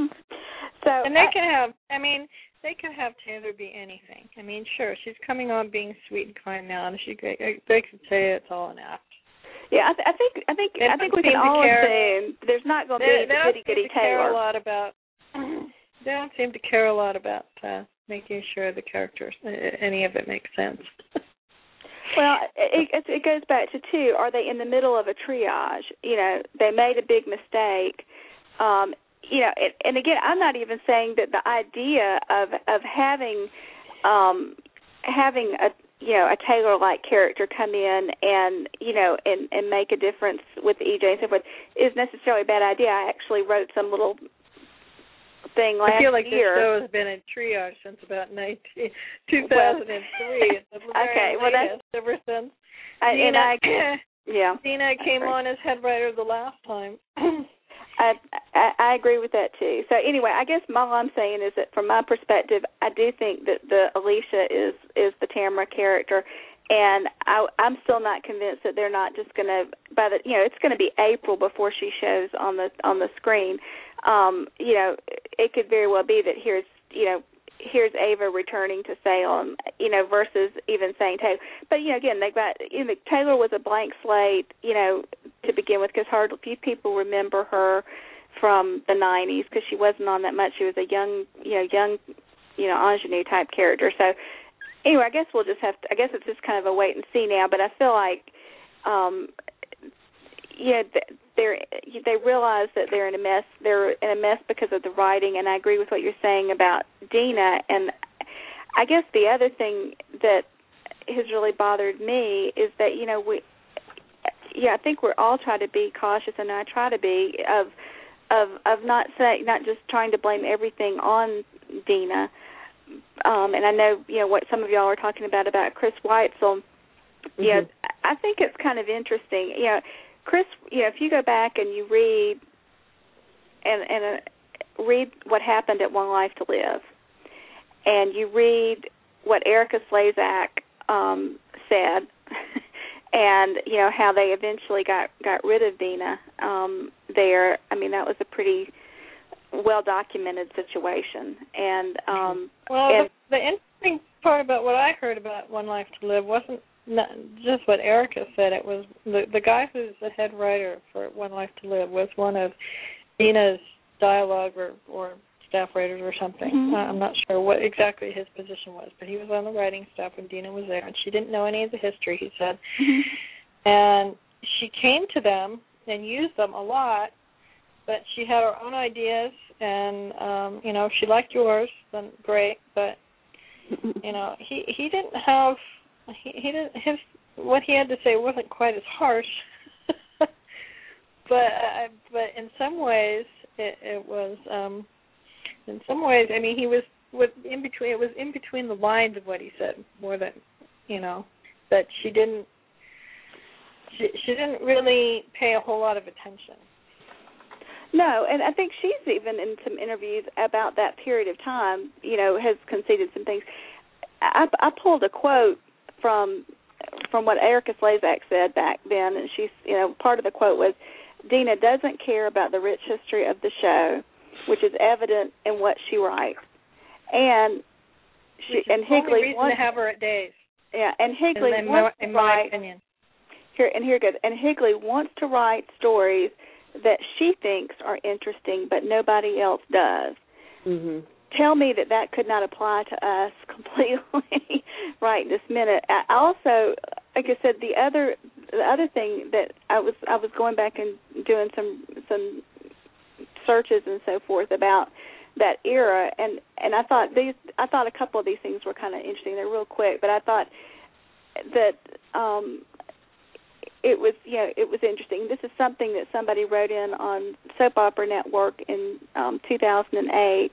So and they I, can have. I mean, they can have Taylor be anything. I mean, sure, she's coming on being sweet and kind now, and she they could say it's all an act. Yeah, I, th- I think I think they I think we can all assume there's not going to be they, the goody goody Taylor. Care a lot about. They don't seem to care a lot about uh, making sure the characters, uh, any of it makes sense. Well, it, it, it goes back to two. Are they in the middle of a triage? You know, they made a big mistake. Um, you know, and, and again, I'm not even saying that the idea of of having um, having a you know, a Taylor-like character come in and, you know, and, and make a difference with E J and so forth is necessarily a bad idea. I actually wrote some little thing last year. I feel like year. This show has been in triage since about nineteen, two thousand three. Well, okay, well, that's... Ever since I, Dina, and I, yeah. Dina came on as head writer the last time. I, I I agree with that too. So anyway, I guess all I'm saying is that from my perspective, I do think that the Alicia is is the Tamara character, and I, I'm still not convinced that they're not just going to. By the you know, it's going to be April before she shows on the on the screen. Um, you know, it could very well be that here's you know. here's Ava returning to Salem, you know, versus even saying Taylor. But, you know, again, they got, you know, Taylor was a blank slate, you know, to begin with, because hardly few people remember her from the nineties because she wasn't on that much. She was a young, you know, young, you know, ingenue type character. So, anyway, I guess we'll just have to, I guess it's just kind of a wait and see now, but I feel like, um, yeah, they're, they realize that they're in a mess. They're in a mess because of the writing, and I agree with what you're saying about Dina. And I guess the other thing that has really bothered me is that, you know, we, yeah, I think we're all trying to be cautious, and I try to be, of of of not saying, not just trying to blame everything on Dina. Um, and I know, you know, what some of y'all are talking about about Chris Weitzel. Mm-hmm. You know, I think it's kind of interesting, you know. Chris, you know, if you go back and you read and, and uh, read what happened at One Life to Live, and you read what Erica Slezak um, said, and you know how they eventually got, got rid of Dina um, there. I mean, that was a pretty well documented situation. And um, well, and, the, the interesting part about what I heard about One Life to Live wasn't not just what Erica said. It was the the guy who's the head writer for One Life to Live was one of Dina's dialogue or, or staff writers or something. Mm-hmm. Uh, I'm not sure what exactly his position was, but he was on the writing staff when Dina was there, and she didn't know any of the history, he said. Mm-hmm. And she came to them and used them a lot, but she had her own ideas, and, um, you know, if she liked yours, then great, but, you know, he, he didn't have, he, he didn't, his, what he had to say wasn't quite as harsh, but, uh, but in some ways, it, it was, um, in some ways, I mean, he was, what, in between, it was in between the lines of what he said, more than, you know, that she didn't, she, she didn't really pay a whole lot of attention. No, and I think she's even in some interviews about that period of time, you know, has conceded some things. I, I pulled a quote from from what Erica Slezak said back then, and she's, you know, part of the quote was, Dina doesn't care about the rich history of the show, which is evident in what she writes. And she which is and Higley only reason wants to have her at days. Yeah, and Higley in, in wants my, in to write. my opinion. Here and here goes. And Higley wants to write stories that she thinks are interesting, but nobody else does. Mm-hmm. Tell me that that could not apply to us completely right this minute. I also, like I said, the other the other thing that I was I was going back and doing some some searches and so forth about that era, and, and I thought these I thought a couple of these things were kind of interesting. They're real quick, but I thought that um, it was you know it was interesting. This is something that somebody wrote in on Soap Opera Network in um, two thousand eight.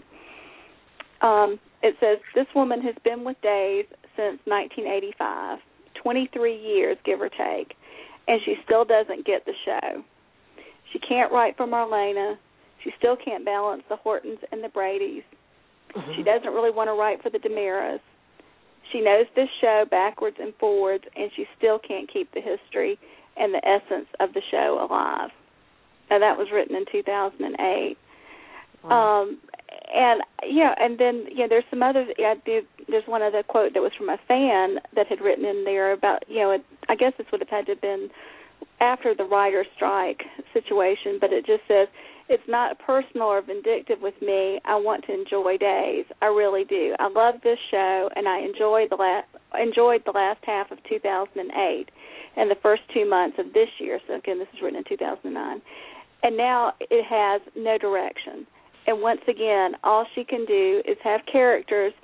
Um, it says, this woman has been with Days since nineteen eighty-five, twenty-three years, give or take, and she still doesn't get the show. She can't write for Marlena. She still can't balance the Hortons and the Bradys. Mm-hmm. She doesn't really want to write for the DeMeras. She knows this show backwards and forwards, and she still can't keep the history and the essence of the show alive. Now, that was written in two thousand eight. Wow. Um, and, yeah, and then, yeah, there's some other, yeah, there's one other quote that was from a fan that had written in there about, you know, it, I guess this would have had to have been after the writer's strike situation, but it just says, it's not personal or vindictive with me. I want to enjoy Days. I really do. I love this show, and I enjoyed the last enjoyed the last half of two thousand eight and the first two months of this year. So, again, this is written in two thousand nine. And now it has no direction. And once again, all she can do is have characters,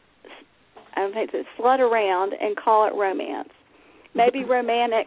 I don't think it's slut around and call it romance. Maybe romantic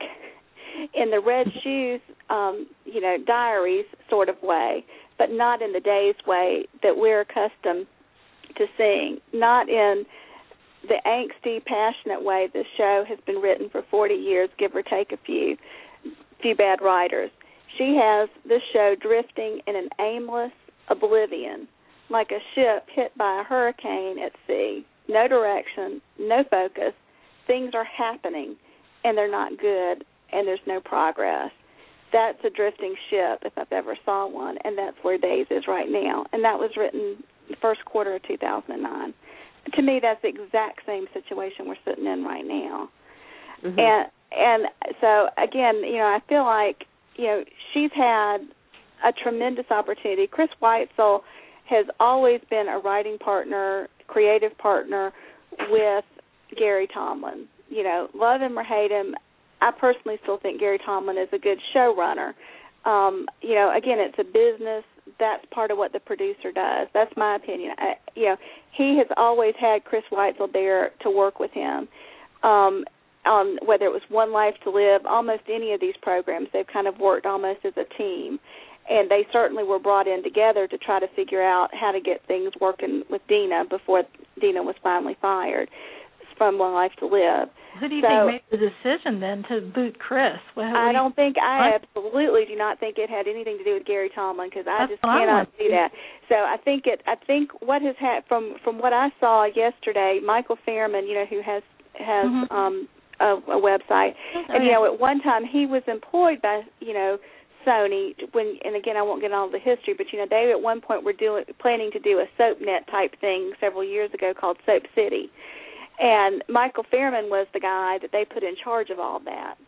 in the Red Shoes, um, you know, diaries sort of way, but not in the Days way that we're accustomed to seeing, not in the angsty, passionate way this show has been written for forty years, give or take a few, few bad writers. She has this show drifting in an aimless oblivion, like a ship hit by a hurricane at sea. No direction, no focus. Things are happening, and they're not good, and there's no progress. That's a drifting ship, if I've ever saw one, and that's where Days is right now. And that was written the first quarter of two thousand nine. To me, that's the exact same situation we're sitting in right now. Mm-hmm. And and so, again, you know, I feel like, you know, she's had a tremendous opportunity. Chris Weitzel has always been a writing partner, creative partner with Gary Tomlin. You know, love him or hate him, I personally still think Gary Tomlin is a good showrunner. Um, you know, again, it's a business. That's part of what the producer does. That's my opinion. I, you know, he has always had Chris Weitzel there to work with him. Um, on whether it was One Life to Live, almost any of these programs, they've kind of worked almost as a team. And they certainly were brought in together to try to figure out how to get things working with Dina before Dina was finally fired from One Life to Live. Who do you so, think made the decision then to boot Chris? Well, I don't think, I what? absolutely do not think it had anything to do with Gary Tomlin, because I That's just what cannot I see that. So I think it. I think what has had from from what I saw yesterday, Michael Fairman, you know, who has has mm-hmm. um a, a website, oh, and you yeah. know, at one time he was employed by you know. Sony, when, and again, I won't get all the history, but, you know, they at one point were doing, planning to do a SoapNet type thing several years ago called Soap City. And Michael Fairman was the guy that they put in charge of all that.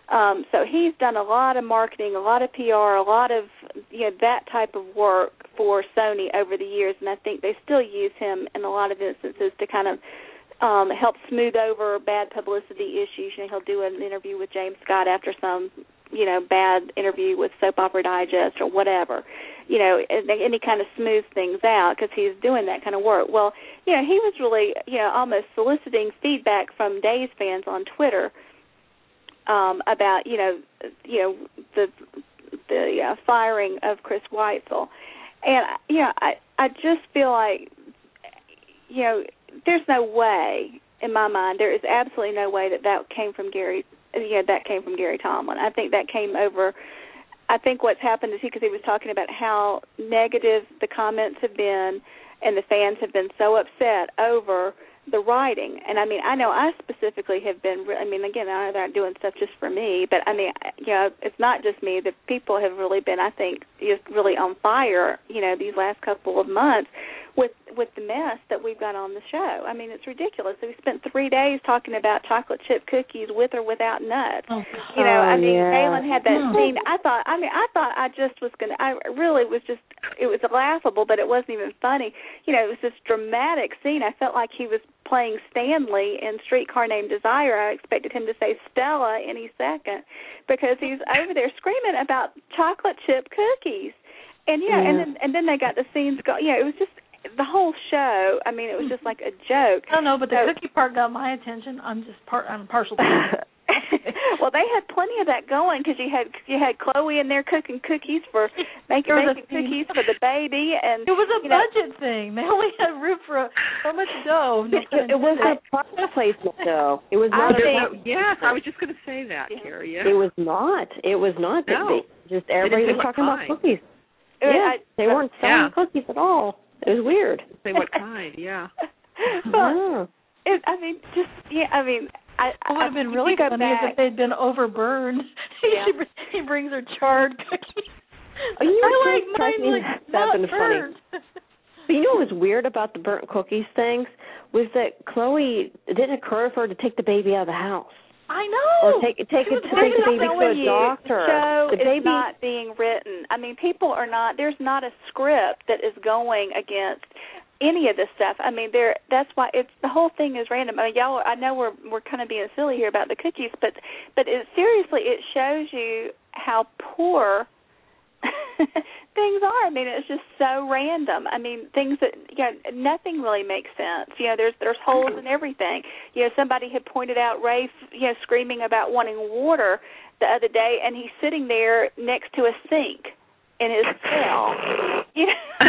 Um, so he's done a lot of marketing, a lot of P R, a lot of you know that type of work for Sony over the years, and I think they still use him in a lot of instances to kind of um, help smooth over bad publicity issues. You know, he'll do an interview with James Scott after some you know bad interview with Soap Opera Digest or whatever, you know, and, and he kind of smooths things out because he's doing that kind of work. Well, you know, he was really you know almost soliciting feedback from Days fans on Twitter. Um, about you know you know the the uh, firing of Chris Weitzel, and you know I I just feel like you know there's no way in my mind there is absolutely no way that that came from Gary you know that came from Gary Tomlin. I think that came over. I think what's happened is he because he was talking about how negative the comments have been, and the fans have been so upset over the writing. And I mean, I know I specifically have been, I mean, again, I know they're not doing stuff just for me, but I mean, you know, it's not just me. The people have really been, I think, just really on fire, you know, these last couple of months with with the mess that we've got on the show. I mean, it's ridiculous. So we spent three days talking about chocolate chip cookies with or without nuts. Oh, you know, I mean, yeah. Galen had that scene. I thought, I mean, I thought I just was going to, I really was just, it was laughable, but it wasn't even funny. You know, it was this dramatic scene. I felt like he was playing Stanley in Streetcar Named Desire. I expected him to say Stella any second because he's over there screaming about chocolate chip cookies. And, yeah, yeah. and then and then they got the scenes go. Yeah, it was just, the whole show, I mean, it was just like a joke. I don't know, but the so, cookie part got my attention. I'm just part. I'm partial to it. Well, they had plenty of that going because you had you had Chloe in there cooking cookies for making, making cookies for the baby, and it was a know, budget thing. They only had room for a, so much dough. No it, it was a product placement, though. It was not. I think, yes, I was just going to say that, Carrie. Yeah. It was not. It was not. No. They, just everybody was talking kind. about cookies. Yeah, I, they weren't selling yeah. cookies at all. It was weird. Say what kind? Yeah. Well, it, I mean, just yeah. I mean, I. It would have been I, really funny back, if they'd been overburned. Yeah. he brings her charred cookies. Oh, you I know like what? mine like That'd not been burned. funny. But you know what was weird about the burnt cookies things was that Chloe, it didn't occur for her to take the baby out of the house. I know. Or take take, it, take the baby to a doctor. The show the baby is not being written. I mean, people are not. There's not a script that is going against any of this stuff. I mean, there. That's why it's the whole thing is random. I mean, y'all. I know we're we're kind of being silly here about the cookies, but but it, seriously, it shows you how poor things are. I mean, it's just so random. I mean, things that you know, nothing really makes sense. You know, there's there's holes in everything. You know, somebody had pointed out Rafe, you know, screaming about wanting water the other day, and he's sitting there next to a sink in his cell. You know,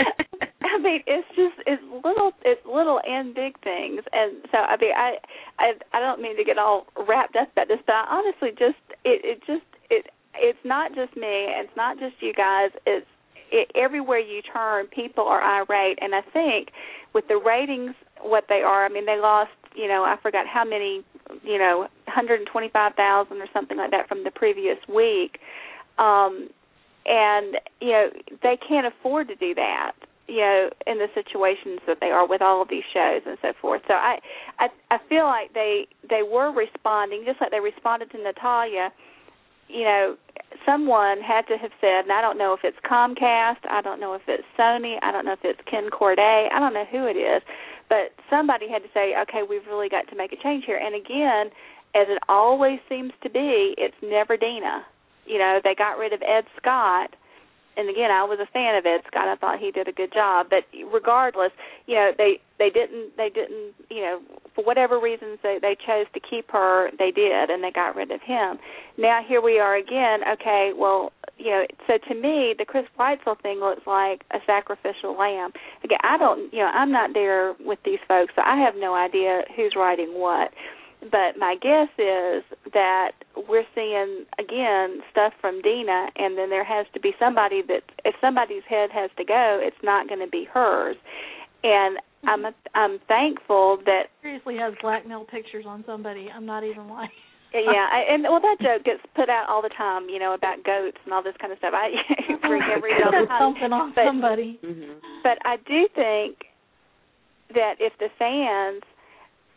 I mean, it's just it's little it's little and big things, and so I mean, I I I don't mean to get all wrapped up about this, but I honestly just it it just it. It's not just me. It's not just you guys. It's it, everywhere you turn, people are irate. And I think with the ratings, what they are, I mean, they lost, you know, I forgot how many, you know, one hundred twenty-five thousand or something like that from the previous week. Um, and, you know, they can't afford to do that, you know, in the situations that they are with all of these shows and so forth. So I, I, I feel like they, they were responding, just like they responded to Natalia. You know, someone had to have said, and I don't know if it's Comcast, I don't know if it's Sony, I don't know if it's Ken Corday, I don't know who it is, but somebody had to say, okay, we've really got to make a change here. And again, as it always seems to be, it's never Dina. You know, they got rid of Ed Scott, and again, I was a fan of Ed Scott. I thought he did a good job. But regardless, you know, they they didn't they didn't you know, for whatever reasons they they chose to keep her, they did, and they got rid of him. Now here we are again. Okay, well, you know, so to me, the Chris Weitzel thing looks like a sacrificial lamb. Again, I don't, you know, I'm not there with these folks, so I have no idea who's writing what. But my guess is that we're seeing, again, stuff from Dina, and then there has to be somebody that, if somebody's head has to go, it's not going to be hers. And I'm I'm thankful that... Seriously has blackmail pictures on somebody. I'm not even lying. Yeah, I, and, well, that joke gets put out all the time, you know, about goats and all this kind of stuff. I bring every all the time. Something on but, somebody. Mm-hmm. But I do think that if the fans...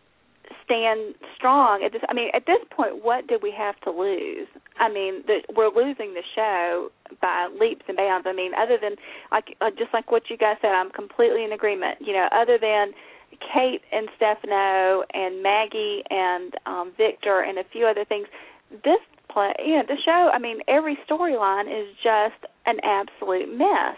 stand strong at this. I mean, at this point, what do we have to lose? I mean, the, we're losing the show by leaps and bounds. I mean, other than like uh, just like what you guys said, I'm completely in agreement. You know, other than Kate and Stefano and Maggie and um, Victor and a few other things, this play, you know, the show. I mean, every storyline is just an absolute mess.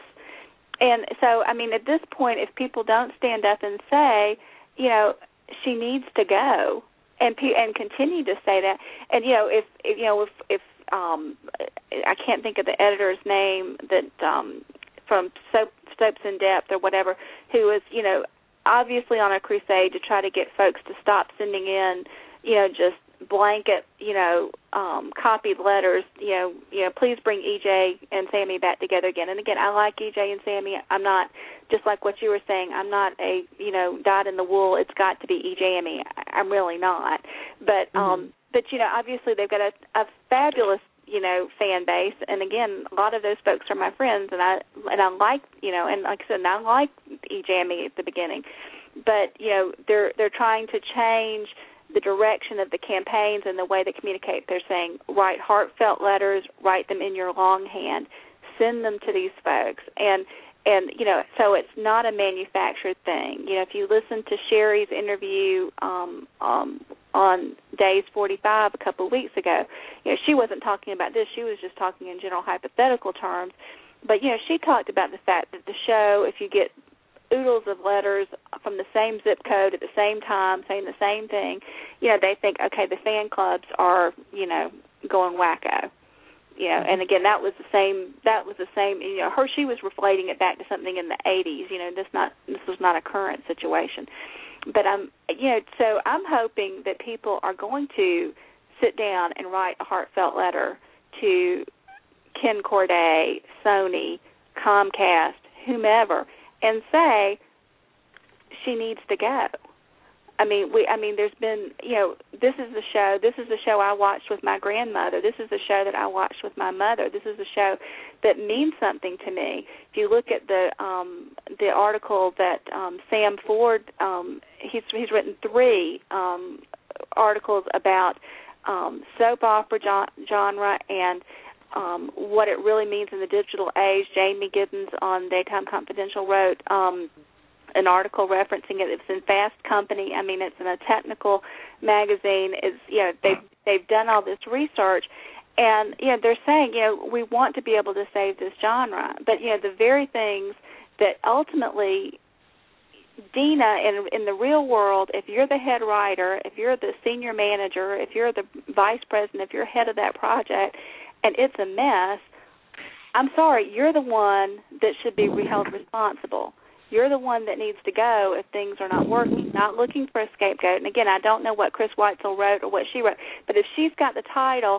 And so, I mean, at this point, if people don't stand up and say, you know, she needs to go, and and continue to say that, and you know, if, if you know, if if um, I can't think of the editor's name that um, from Soap, Soaps in Depth or whatever, who was, you know, obviously on a crusade to try to get folks to stop sending in, you know, just blanket, you know, um, copied letters, you know, you know, please bring E J and Sammy back together again. And again, I like E J and Sammy. I'm not, just like what you were saying, I'm not a, you know, dyed in the wool, it's got to be E J and me. I'm really not. But, mm-hmm. um, but you know, obviously they've got a, a fabulous, you know, fan base. And again, a lot of those folks are my friends, and I and I like, you know, and like I said, I like E J and me at the beginning. But, you know, they're they're trying to change the direction of the campaigns and the way they communicate. They're saying, write heartfelt letters, write them in your longhand, send them to these folks. And, and you know, so it's not a manufactured thing. You know, if you listen to Sherry's interview um, um, on Days forty-five a couple of weeks ago, you know, she wasn't talking about this. She was just talking in general hypothetical terms. But, you know, she talked about the fact that the show, if you get oodles of letters from the same zip code at the same time saying the same thing, you know, they think, okay, the fan clubs are, you know, going wacko. You know, and again, that was the same, that was the same, you know, her, she was reflating it back to something in the eighties, you know, this not, this was not a current situation. But, um, you know, so I'm hoping that people are going to sit down and write a heartfelt letter to Ken Corday, Sony, Comcast, whomever, and say she needs to go. I mean, we. I mean, there's been, you know, this is the show. This is the show I watched with my grandmother. This is the show that I watched with my mother. This is the show that means something to me. If you look at the um, the article that um, Sam Ford, um, he's he's written three um, articles about um, soap opera genre and Um, what it really means in the digital age. Jamie Gibbons on Daytime Confidential wrote um, an article referencing it. It's in Fast Company. I mean, it's in a technical magazine. It's, you know, they've, they've done all this research, and, you know, they're saying, you know, we want to be able to save this genre. But, you know, the very things that ultimately Dina, in, in the real world, if you're the head writer, if you're the senior manager, if you're the vice president, if you're head of that project, and it's a mess, I'm sorry, you're the one that should be held responsible. You're the one that needs to go if things are not working, not looking for a scapegoat. And again, I don't know what Chris Weitzel wrote or what she wrote, but if she's got the title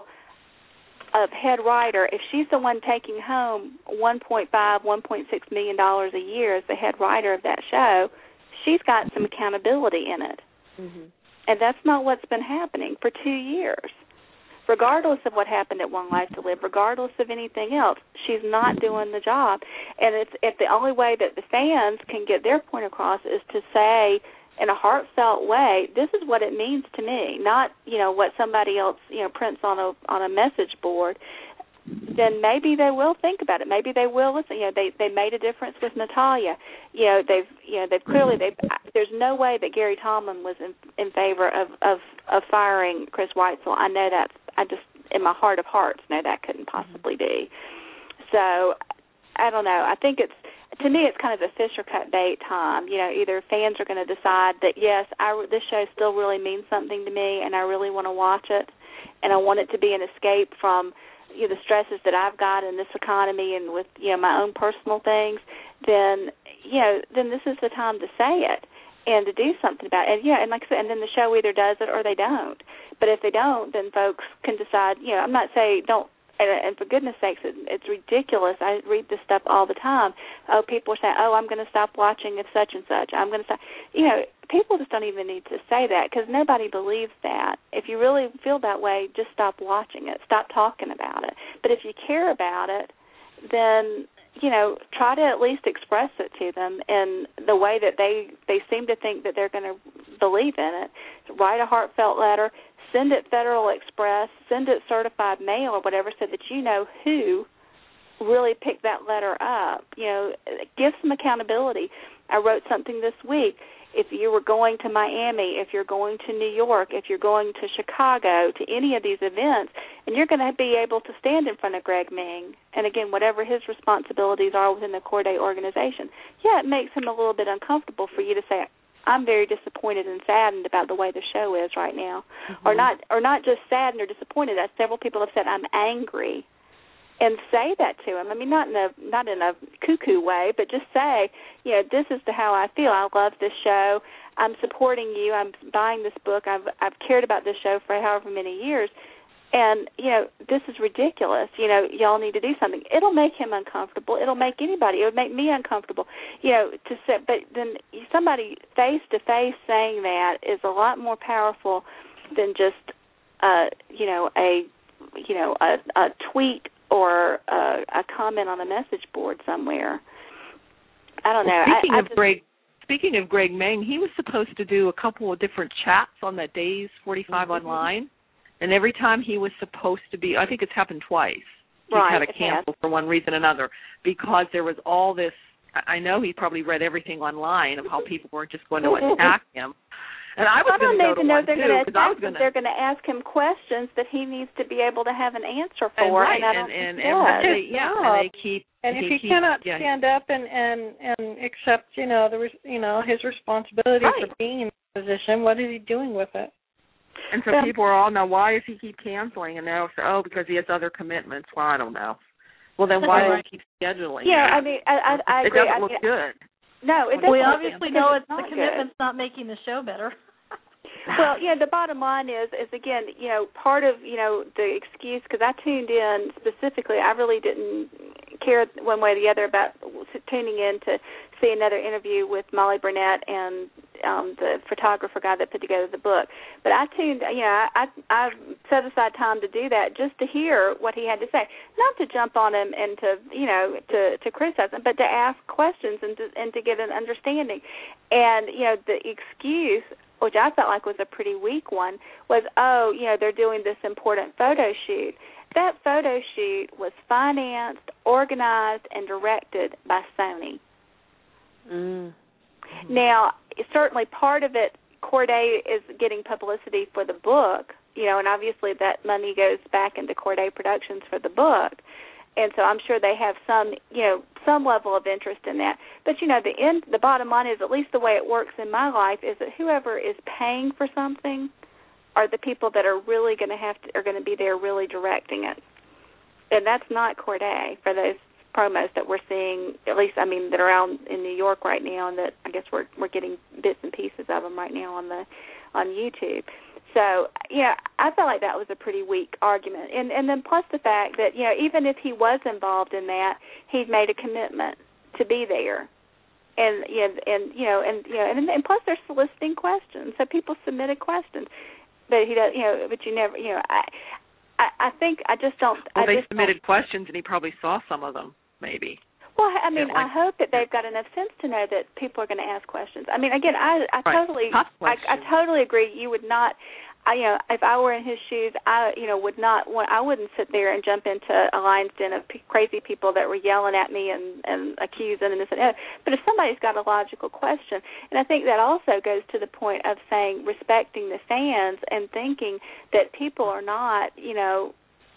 of head writer, if she's the one taking home one point five, one point six million dollars a year as the head writer of that show, she's got some accountability in it. Mm-hmm. And that's not what's been happening for two years. Regardless of what happened at One Life to Live, regardless of anything else, she's not doing the job. And it's if the only way that the fans can get their point across is to say in a heartfelt way, this is what it means to me, not, you know, what somebody else, you know, prints on a on a message board, then maybe they will think about it. Maybe they will listen. You know, they they made a difference with Natalia. You know, they've you know they've clearly they there's no way that Gary Tomlin was in in favor of of, of firing Chris Weitzel. I know that. I just, in my heart of hearts, know that couldn't possibly be. So, I don't know. I think it's, to me, it's kind of a fish or cut bait time. You know, either fans are going to decide that, yes, I, this show still really means something to me, and I really want to watch it, and I want it to be an escape from, you know, the stresses that I've got in this economy and with, you know, my own personal things, then, you know, then this is the time to say it and to do something about it. And, yeah, and like I said, and then the show either does it or they don't. But if they don't, then folks can decide, you know, I'm not saying don't, and, and for goodness sakes, it, it's ridiculous. I read this stuff all the time. Oh, people are saying, oh, I'm going to stop watching if such and such. I'm going to stop. You know, people just don't even need to say that because nobody believes that. If you really feel that way, just stop watching it. Stop talking about it. But if you care about it, then, you know, try to at least express it to them in the way that they, they seem to think that they're going to believe in it. Write a heartfelt letter, send it Federal Express, send it certified mail or whatever, so that you know who really picked that letter up. You know, give some accountability. I wrote something this week. If you were going to Miami, if you're going to New York, if you're going to Chicago, to any of these events, and you're going to be able to stand in front of Greg Ming, and again, whatever his responsibilities are within the Corday organization, yeah, it makes him a little bit uncomfortable for you to say, I'm very disappointed and saddened about the way the show is right now. Mm-hmm. Or not or not just saddened or disappointed. As several people have said, I'm angry. And say that to him. I mean, not in a not in a cuckoo way, but just say, you know, this is the how I feel. I love this show. I'm supporting you. I'm buying this book. I've I've cared about this show for however many years, and you know, this is ridiculous. You know, y'all need to do something. It'll make him uncomfortable. It'll make anybody. It would make me uncomfortable. You know, to say, but then somebody face to face saying that is a lot more powerful than just, uh, you know, a you know a, a tweet or uh, a comment on a message board somewhere. I don't know. Well, speaking I, I of just, Greg, speaking of Greg Ming, he was supposed to do a couple of different chats on that Days forty-five mm-hmm. online, and every time he was supposed to be, I think it's happened twice. He's right, had to cancel for one reason or another because there was all this. I know he probably read everything online of how people were just going to attack him. And I was I don't going to go to even know one they're too, going to attack him. They're going to ask him questions that he needs to be able to have an answer for. And right, and, I don't and, and, think and, he they, yeah, and they keep. And if he, he keeps, cannot yeah, stand up and and and accept, you know, the you know his responsibility right. for being in the position, what is he doing with it? And so well, people are all, now why does he keep canceling? And they'll say, oh, because he has other commitments. Well, I don't know. Well, then why do he keep scheduling? Yeah, I mean, I, I, I it agree. doesn't I look mean, good. No, it doesn't. We look obviously good know it's it's the not commitment's good. not making the show better. Well, yeah, the bottom line is, is again, you know, part of, you know, the excuse, because I tuned in specifically, I really didn't care one way or the other about tuning in to see another interview with Molly Burnett and um, the photographer guy that put together the book. But I tuned, you know, I, I set aside time to do that just to hear what he had to say, not to jump on him and to, you know, to, to criticize him, but to ask questions and to, and to get an understanding. And, you know, the excuse, which I felt like was a pretty weak one, was, oh, you know, they're doing this important photo shoot. That photo shoot was financed, organized, and directed by Sony. Mm. Now, certainly part of it, Corday is getting publicity for the book, you know, and obviously that money goes back into Corday Productions for the book. And so I'm sure they have some, you know, some level of interest in that. But, you know, the end, the bottom line is, at least the way it works in my life, is that whoever is paying for something are the people that are really going to have to, are going to be there really directing it. And that's not Corday for those promos that we're seeing, at least, I mean, that are out in New York right now, and that I guess we're we're getting bits and pieces of them right now on the on YouTube. So, yeah, I felt like that was a pretty weak argument. And and then plus the fact that, you know, even if he was involved in that, he'd made a commitment to be there. And, you know, and, you know, and, you know, and, and plus they're soliciting questions. So people submitted questions. But he does, you know, but you never, you know, I I, I think I just don't. Well, I they just submitted don't, questions, and he probably saw some of them, maybe. Well, I mean, yeah, like, I hope that they've got enough sense to know that people are going to ask questions. I mean, again, I, I right. totally, Tough I, I totally agree. You would not, I, you know, if I were in his shoes, I, you know, would not want, I wouldn't sit there and jump into a lion's den of p- crazy people that were yelling at me and, and accusing and this and that. But if somebody's got a logical question, and I think that also goes to the point of saying respecting the fans and thinking that people are not, you know,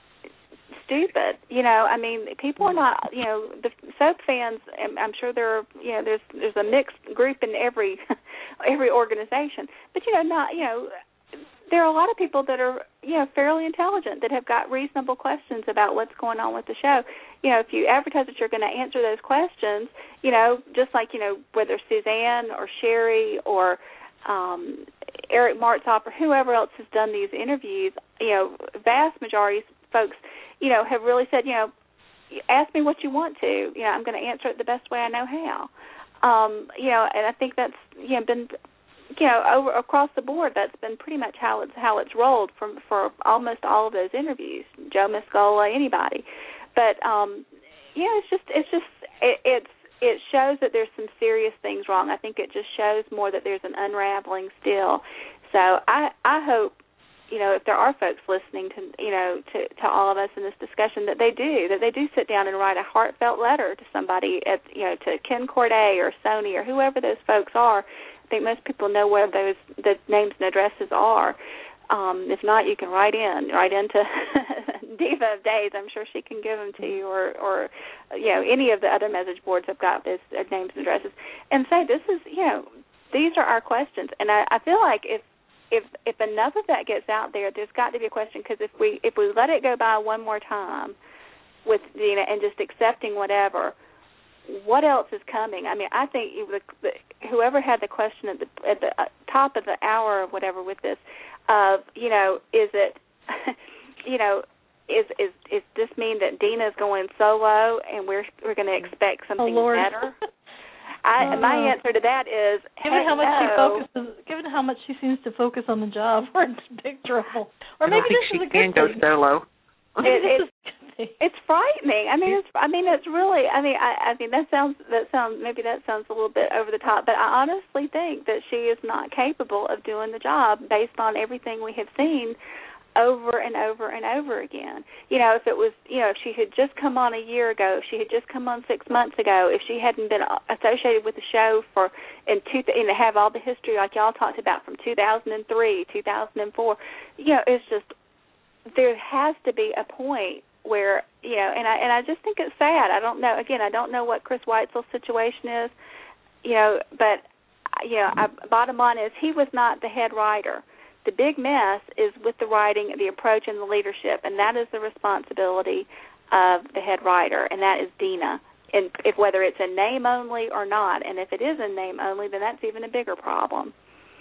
stupid. You know, I mean, people are not, you know, the soap fans, I'm sure there are, you know, there's there's a mixed group in every every organization. But, you know, not, you know, there are a lot of people that are, you know, fairly intelligent that have got reasonable questions about what's going on with the show. You know, if you advertise that you're going to answer those questions, you know, just like, you know, whether Suzanne or Sherry or um, Eric Martzoff or whoever else has done these interviews, you know, vast majority of folks, you know, have really said, you know, ask me what you want to. You know, I'm going to answer it the best way I know how. Um, you know, and I think that's, you know, been, you know, over across the board, that's been pretty much how it's how it's rolled from for almost all of those interviews. Joe Mascola, anybody, but um, you know, it's just it's just it, it's it shows that there's some serious things wrong. I think it just shows more that there's an unraveling still. So I I hope, you know, if there are folks listening to, you know, to, to all of us in this discussion, that they do, that they do sit down and write a heartfelt letter to somebody at, you know, to Ken Corday or Sony or whoever those folks are. I think most people know where those the names and addresses are. Um, if not, you can write in, write into Diva of Days. I'm sure she can give them to you, or, or you know, any of the other message boards have got those uh, names and addresses, and say, this is, you know, these are our questions. And I, I feel like if if if enough of that gets out there, there's got to be a question, because if we if we let it go by one more time with, you know, and just accepting whatever, what else is coming? I mean, I think the, the, whoever had the question at the at the top of the hour or whatever with this, of, you know, is it, you know, is is is this mean that Dina's going solo and we're we're going to expect something oh, Lord. better? I, oh, my no. answer to that is, given how much no. she focuses, given how much she seems to focus on the job, we're in big trouble. Or I maybe don't think this she is a can good go thing. solo. Maybe It, this it's, is a good thing. It's frightening. I mean, it's. I mean, it's really. I mean, I, I mean, that sounds. That sounds. Maybe that sounds a little bit over the top. But I honestly think that she is not capable of doing the job based on everything we have seen over and over and over again. You know, if it was, you know, if she had just come on a year ago, if she had just come on six months ago, if she hadn't been associated with the show for in two, and have all the history like y'all talked about from two thousand three, two thousand four, you know, it's just, there has to be a point where, you know, and I and I just think it's sad. I don't know. Again, I don't know what Chris Weitzel's situation is, you know, but you know, I, bottom line is he was not the head writer. The big mess is with the writing, the approach, and the leadership, and that is the responsibility of the head writer, and that is Dina. And if whether it's in name only or not, and if it is in name only, then that's even a bigger problem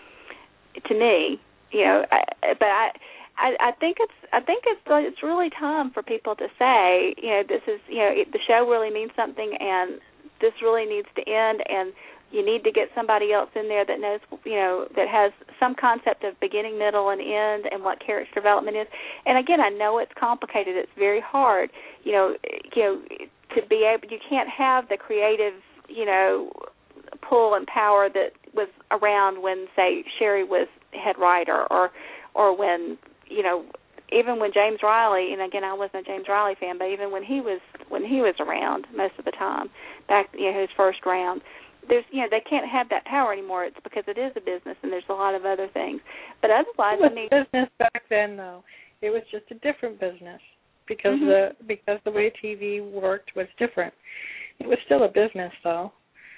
to me. You know, I, but I. I, I think it's I think it's it's really time for people to say, you know, this is, you know, it, the show really means something, and this really needs to end, and you need to get somebody else in there that knows, you know, that has some concept of beginning, middle, and end, and what character development is. And again, I know it's complicated. It's very hard, you know, you know, to be able. You can't have the creative, you know, pull and power that was around when, say, Sherry was head writer, or or when. You know, even when James Riley, and again, I wasn't a James Riley fan, but even when he was when he was around most of the time, back, you know, his first round, there's, you know, they can't have that power anymore. It's because it is a business, and there's a lot of other things. But otherwise, it was I mean, business back then, though. It was just a different business because mm-hmm. the because the way T V worked was different. It was still a business, though.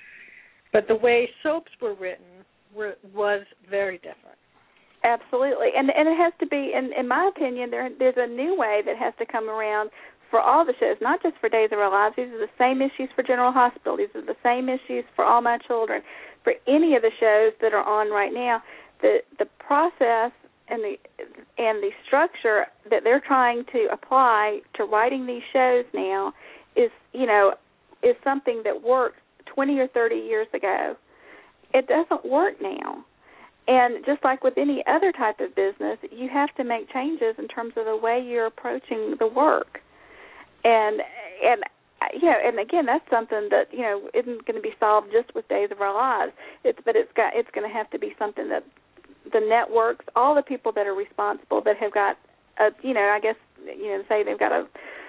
But the way soaps were written were, was very different. Absolutely, and and it has to be, in, in my opinion, there there's a new way that has to come around for all the shows, not just for Days of Our Lives. These are the same issues for General Hospital. These are the same issues for All My Children. For any of the shows that are on right now, the the process and the and the structure that they're trying to apply to writing these shows now is, you know, is something that worked twenty or thirty years ago. It doesn't work now. And just like with any other type of business, you have to make changes in terms of the way you're approaching the work. And and you know, and again, that's something that, you know, isn't going to be solved just with Days of Our Lives. It's but it's got it's going to have to be something that the networks, all the people that are responsible, that have got a, you know, I guess, you know, say they've got a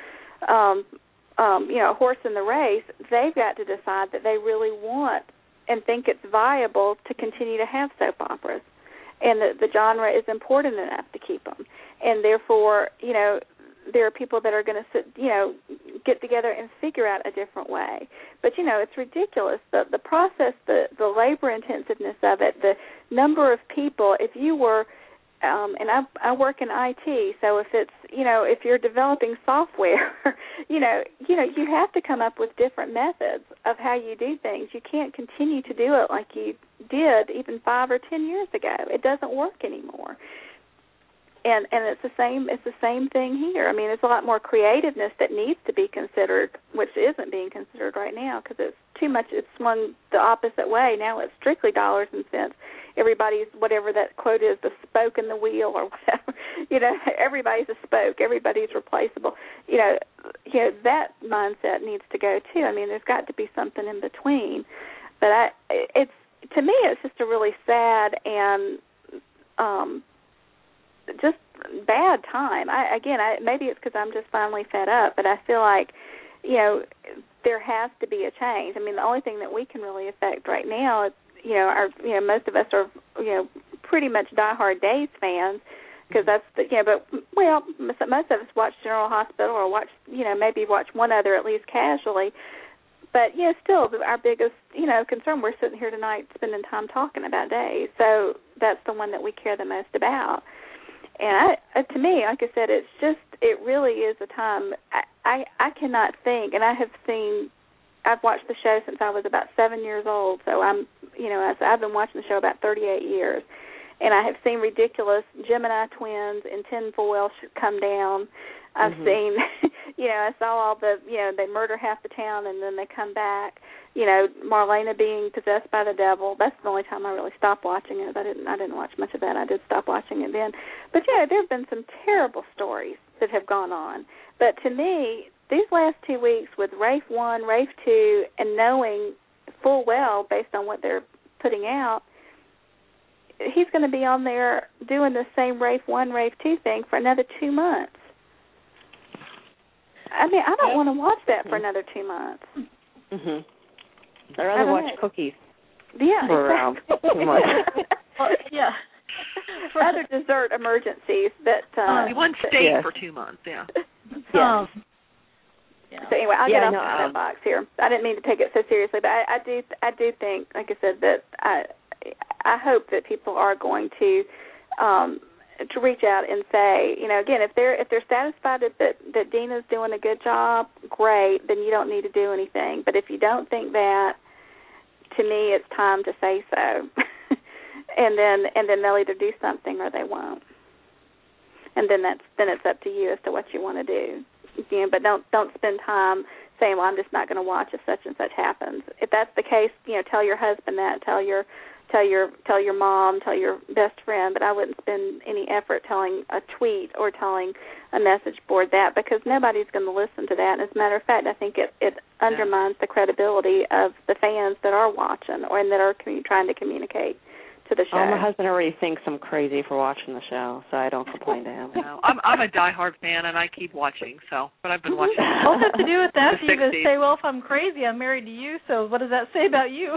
um um you know, a horse in the race, they've got to decide that they really want and think it's viable to continue to have soap operas, and that the genre is important enough to keep them. And therefore, you know, there are people that are going to sit, you know, get together and figure out a different way. But, you know, it's ridiculous. The the process, the, the labor intensiveness of it, the number of people, if you were, um, and I, I work in I T, so if it's, you know, if you're developing software, you know, you know, you have to come up with different methods of how you do things. You can't continue to do it like you did even five or ten years ago. It doesn't work anymore. And and it's the same it's the same thing here. I mean, there's a lot more creativeness that needs to be considered, which isn't being considered right now because it's too much. It's swung the opposite way. Now it's strictly dollars and cents everybody's, whatever that quote is, the spoke in the wheel or whatever. You know, everybody's a spoke. Everybody's replaceable. You know, you know that mindset needs to go too. I mean, there's got to be something in between. But I, it's to me, it's just a really sad and um, just bad time. I, again, I, maybe it's because I'm just finally fed up, but I feel like, you know, there has to be a change. I mean, the only thing that we can really affect right now is, you know, our, you know, most of us are, you know, pretty much diehard Days fans, because that's the, you know, but, well, most of us watch General Hospital or watch, you know, maybe watch one other at least casually. But, you know, still our biggest, you know, concern, we're sitting here tonight spending time talking about Days. So that's the one that we care the most about. And I, to me, like I said, it's just, it really is a time, I, I, I cannot think, and I have seen, I've watched the show since I was about seven years old, so I'm, you know, I've been watching the show about thirty-eight years, and I have seen ridiculous Gemini twins in tinfoil come down. I've mm-hmm. seen, you know, I saw all the, you know, they murder half the town and then they come back. You know, Marlena being possessed by the devil. That's the only time I really stopped watching it. I didn't, I didn't watch much of that. I did stop watching it then. But yeah, there have been some terrible stories that have gone on. But to me, these last two weeks with Rafe one, Rafe two, and knowing full well based on what they're putting out, he's going to be on there doing the same Rafe one, Rafe two thing for another two months. I mean, I don't want to watch that for another two months. Mhm. I'd rather watch know. Cookies. Yeah, for around exactly. two months. Well, yeah. For other dessert emergencies that uh, uh, one steak yes. for two months. Yeah. Yeah. Yeah. So anyway, I'll yeah, get off no, the um, soapbox here. I didn't mean to take it so seriously, but I, I do, I do think, like I said, that I, I hope that people are going to, um, to reach out and say, you know, again, if they're if they're satisfied that, that that Dina's doing a good job, great, then you don't need to do anything. But if you don't think that, to me, it's time to say so, and then and then they'll either do something or they won't. And then that's then it's up to you as to what you want to do. You know, but don't don't spend time saying, well, I'm just not going to watch if such and such happens. If that's the case, you know, tell your husband that, tell your tell your tell your mom, tell your best friend. But I wouldn't spend any effort telling a tweet or telling a message board that, because nobody's going to listen to that. And as a matter of fact, I think it, it undermines the credibility of the fans that are watching or and that are commu- trying to communicate to the show. Oh, my husband already thinks I'm crazy for watching the show, so I don't complain to him. No, I'm I'm a diehard fan, and I keep watching. So, but I've been watching. What does it have to do with that? The You even say, well, if I'm crazy, I'm married to you. So, what does that say about you?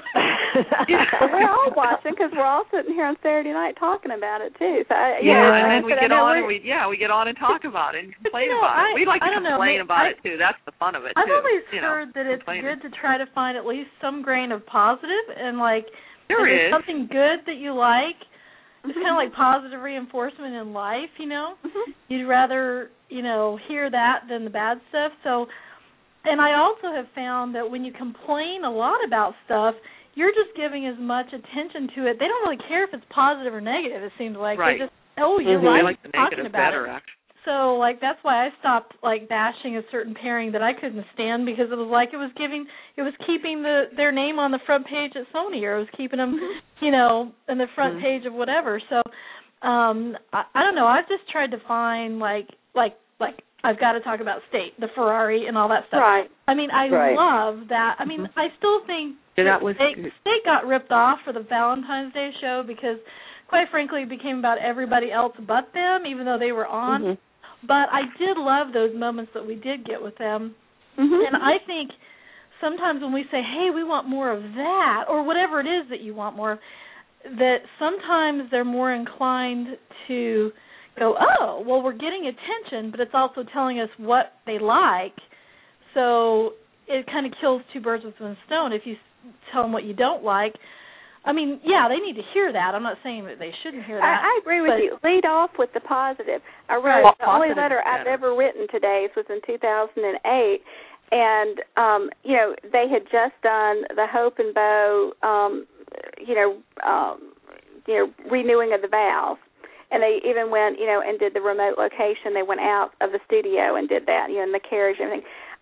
Well, we're all watching because we're all sitting here on Saturday night talking about it too. So, I, yeah, yeah, and then we get on and we we yeah we get on and talk about it and complain you know, about I, it. We like to complain know, about I, it too. That's the fun of it. I've too, always you heard know, that it's complaining. good to try to find at least some grain of positive and like. There if there's is something good that you like. It's kind of like positive reinforcement in life, you know. Mm-hmm. You'd rather, you know, hear that than the bad stuff. So, and I also have found that when you complain a lot about stuff, you're just giving as much attention to it. They don't really care if it's positive or negative. It seems like right. they just, oh, you're mm-hmm. right, They like the talking negative about better, it. actually. So, like, that's why I stopped, like, bashing a certain pairing that I couldn't stand, because it was like it was giving, it was keeping the their name on the front page at Sony, or it was keeping them, you know, in the front mm-hmm. page of whatever. So, um, I, I don't know. I've just tried to find, like, like, like, I've got to talk about State, the Ferrari, and all that stuff. Right. I mean, I right. love that. I mean, mm-hmm. I still think yeah, that was State, State got ripped off for the Valentine's Day show because, quite frankly, it became about everybody else but them, even though they were on. Mm-hmm. But I did love those moments that we did get with them. Mm-hmm. And I think sometimes when we say, hey, we want more of that, or whatever it is that you want more of, that sometimes they're more inclined to go, oh, well, we're getting attention, but it's also telling us what they like. So it kind of kills two birds with one stone. If you tell them what you don't like, I mean, yeah, they need to hear that. I'm not saying that they shouldn't hear that. I, I agree with you. Lead off with the positive. I wrote Right. the only Positive letter I've ever written to Days was in two thousand eight, and um, you know, they had just done the Hope and Bo, um, you know, um, you know, renewing of the vows, and they even went, you know, and did the remote location. They went out of the studio and did that, you know, in the carriage and everything.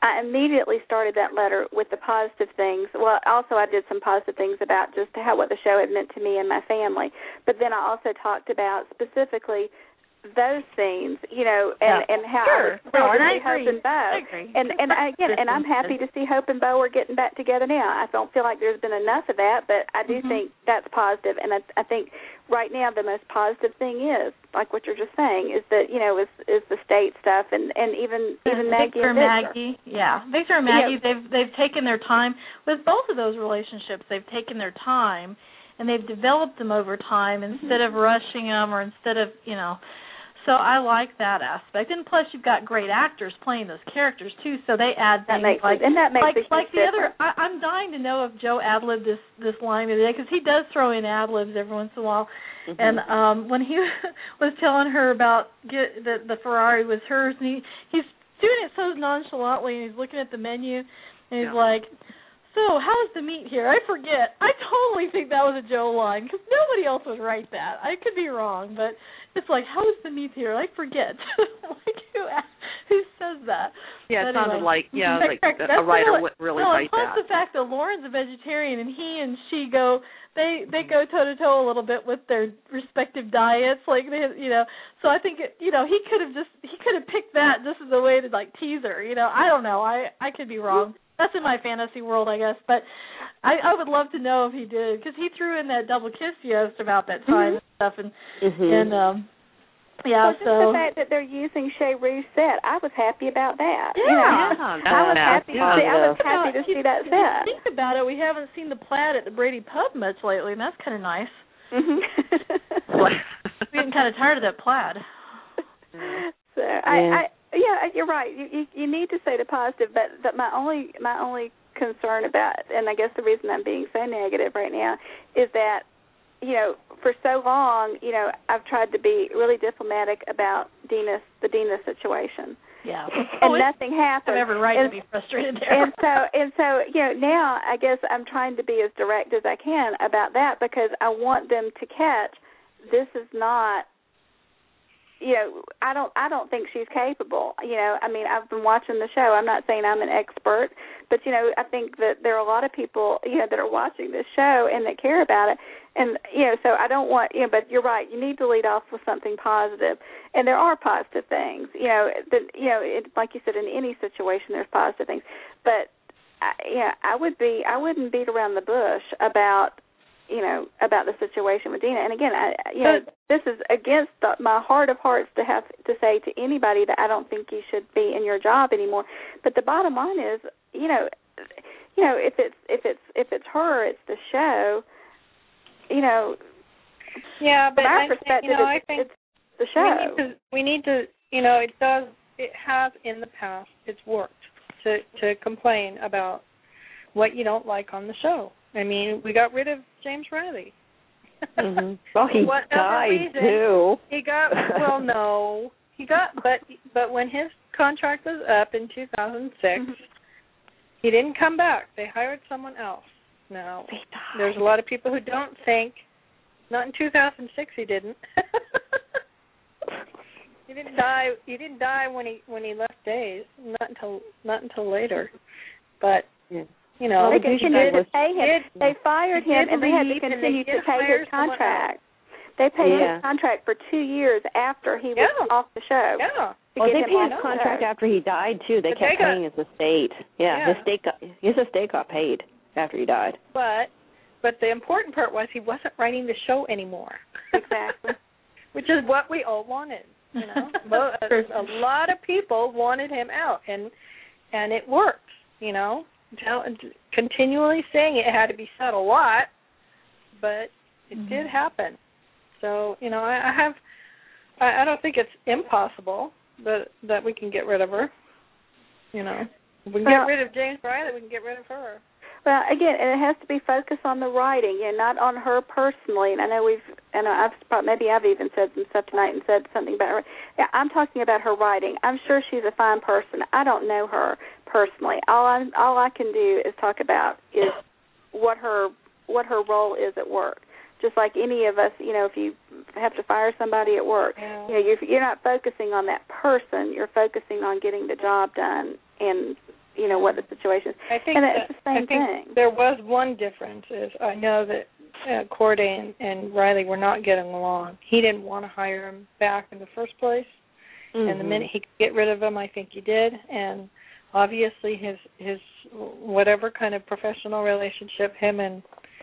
I immediately started that letter with the positive things. Well, also I did some positive things about just how what the show had meant to me and my family. But then I also talked about specifically those scenes, you know, and, yeah. and how sure. I was thrilled no, to and see Hope and Bo. I agree. And and I, again, and I'm happy to see Hope and Bo are getting back together now. I don't feel like there's been enough of that, but I do mm-hmm. think that's positive. And I, I think right now the most positive thing is, like what you're just saying, is that, you know, is is the state stuff and, and even even Maggie Victor and Victor. Maggie, yeah, Victor and Maggie, yeah. they've they've taken their time with both of those relationships. They've taken their time and they've developed them over time instead mm-hmm. of rushing them or instead of, you know. So I like that aspect, and plus you've got great actors playing those characters too. So they add things that makes like it, and that makes like, like the difference. other. I, I'm dying to know if Joe ad-libbed this this line today because he does throw in ad-libs every once in a while. Mm-hmm. And um, when he was telling her about get, that the Ferrari was hers, and he he's doing it so nonchalantly, and he's looking at the menu, and he's yeah. like, "So how's the meat here?" I forget. I totally think that was a Joe line because nobody else would write that. I could be wrong, but. It's like, how is the meat here? I forget. like, who who says that? Yeah, it but sounded anyway. like, yeah, like a, a writer would really no, write plus that. Plus the fact that Lauren's a vegetarian and he and she go, they they go toe-to-toe a little bit with their respective diets. Like, they, you know, so I think, it, you know, he could have just, he could have picked that just as a way to, like, tease her. You know, I don't know. I, I could be wrong. That's in my fantasy world, I guess. But I, I would love to know if he did, because he threw in that double kiss you asked about that time mm-hmm. and stuff. And, mm-hmm. and um, yeah, well, just so. the fact that they're using Chez Rouge set, I was happy about that. Yeah, you know, yeah I was happy. Yeah. To see, I was happy to see that set. Think about it. We haven't seen the plaid at the Brady Pub much lately, and that's kind of nice. Mm-hmm. We're getting kind of tired of that plaid. So I, I, yeah, you're right. You, you you need to say the positive, but but my only my only concern about, and I guess the reason I'm being so negative right now, is that, you know, for so long, you know, I've tried to be really diplomatic about Dina's the Dina situation. Yeah. And oh, nothing happened. I have every right and, to be frustrated there. And so, and so, you know, now I guess I'm trying to be as direct as I can about that because I want them to catch this is not, you know, I don't, I don't think she's capable. You know, I mean, I've been watching the show. I'm not saying I'm an expert, but you know, I think that there are a lot of people, you know, that are watching this show and that care about it. And, you know, so I don't want, you know, but you're right. You need to lead off with something positive. And there are positive things, you know, that, you know, it, like you said, in any situation there's positive things. But, I, yeah, I would be, I wouldn't beat around the bush about, you know, about the situation with Dina. And again, I, you know, this is against the, my heart of hearts to have to say to anybody that I don't think you should be in your job anymore. But the bottom line is, you know, you know, if it's if it's if it's her, it's the show. You know, yeah, but from our I, perspective, you know, it's, I think it's the show. We need, to, we need to, you know, it does, it has in the past, it's worked to to complain about what you don't like on the show. I mean, we got rid of James Riley. Mm-hmm. Well, he died reason, too. He got well, no, he got, but but when his contract was up in two thousand six, mm-hmm. he didn't come back. They hired someone else. Now, there's a lot of people who don't think. Not in two thousand six, he didn't. he didn't die. He didn't die when he when he left Days. Not until not until later. But yeah. you know, well, they continued to pay him. Did, they fired him, and they had to continue to pay his contract. They paid yeah. his contract for two years after he was yeah. off the show. Yeah. Well, they paid his contract after he died too. They but kept they paying got, his estate. Yeah, yeah, his estate got his estate got paid after he died. But but the important part was he wasn't writing the show anymore. Exactly. Which is what we all wanted. You know, well, a, a lot of people wanted him out, and and it worked. You know, Tell, continually saying it had to be said a lot, but it mm-hmm. did happen. So you know, I, I have. I, I don't think it's impossible that that we can get rid of her. You know, if we can well, get rid of James Riley, we can get rid of her. Well, again, and it has to be focused on the writing, and not on her personally. And I know we've, and I've maybe I've even said some stuff tonight and said something about her. Yeah, I'm talking about her writing. I'm sure she's a fine person. I don't know her personally. All I all I can do is talk about is what her what her role is at work. Just like any of us, you know, if you have to fire somebody at work, yeah. you know, you're, you're not focusing on that person. You're focusing on getting the job done and you know, what the situation is. I think and that, it's the same I think thing. There was one difference. Is I know that uh, Corday and, and Riley were not getting along. He didn't want to hire him back in the first place, mm-hmm. and the minute he could get rid of him, I think he did. And obviously, his his whatever kind of professional relationship him and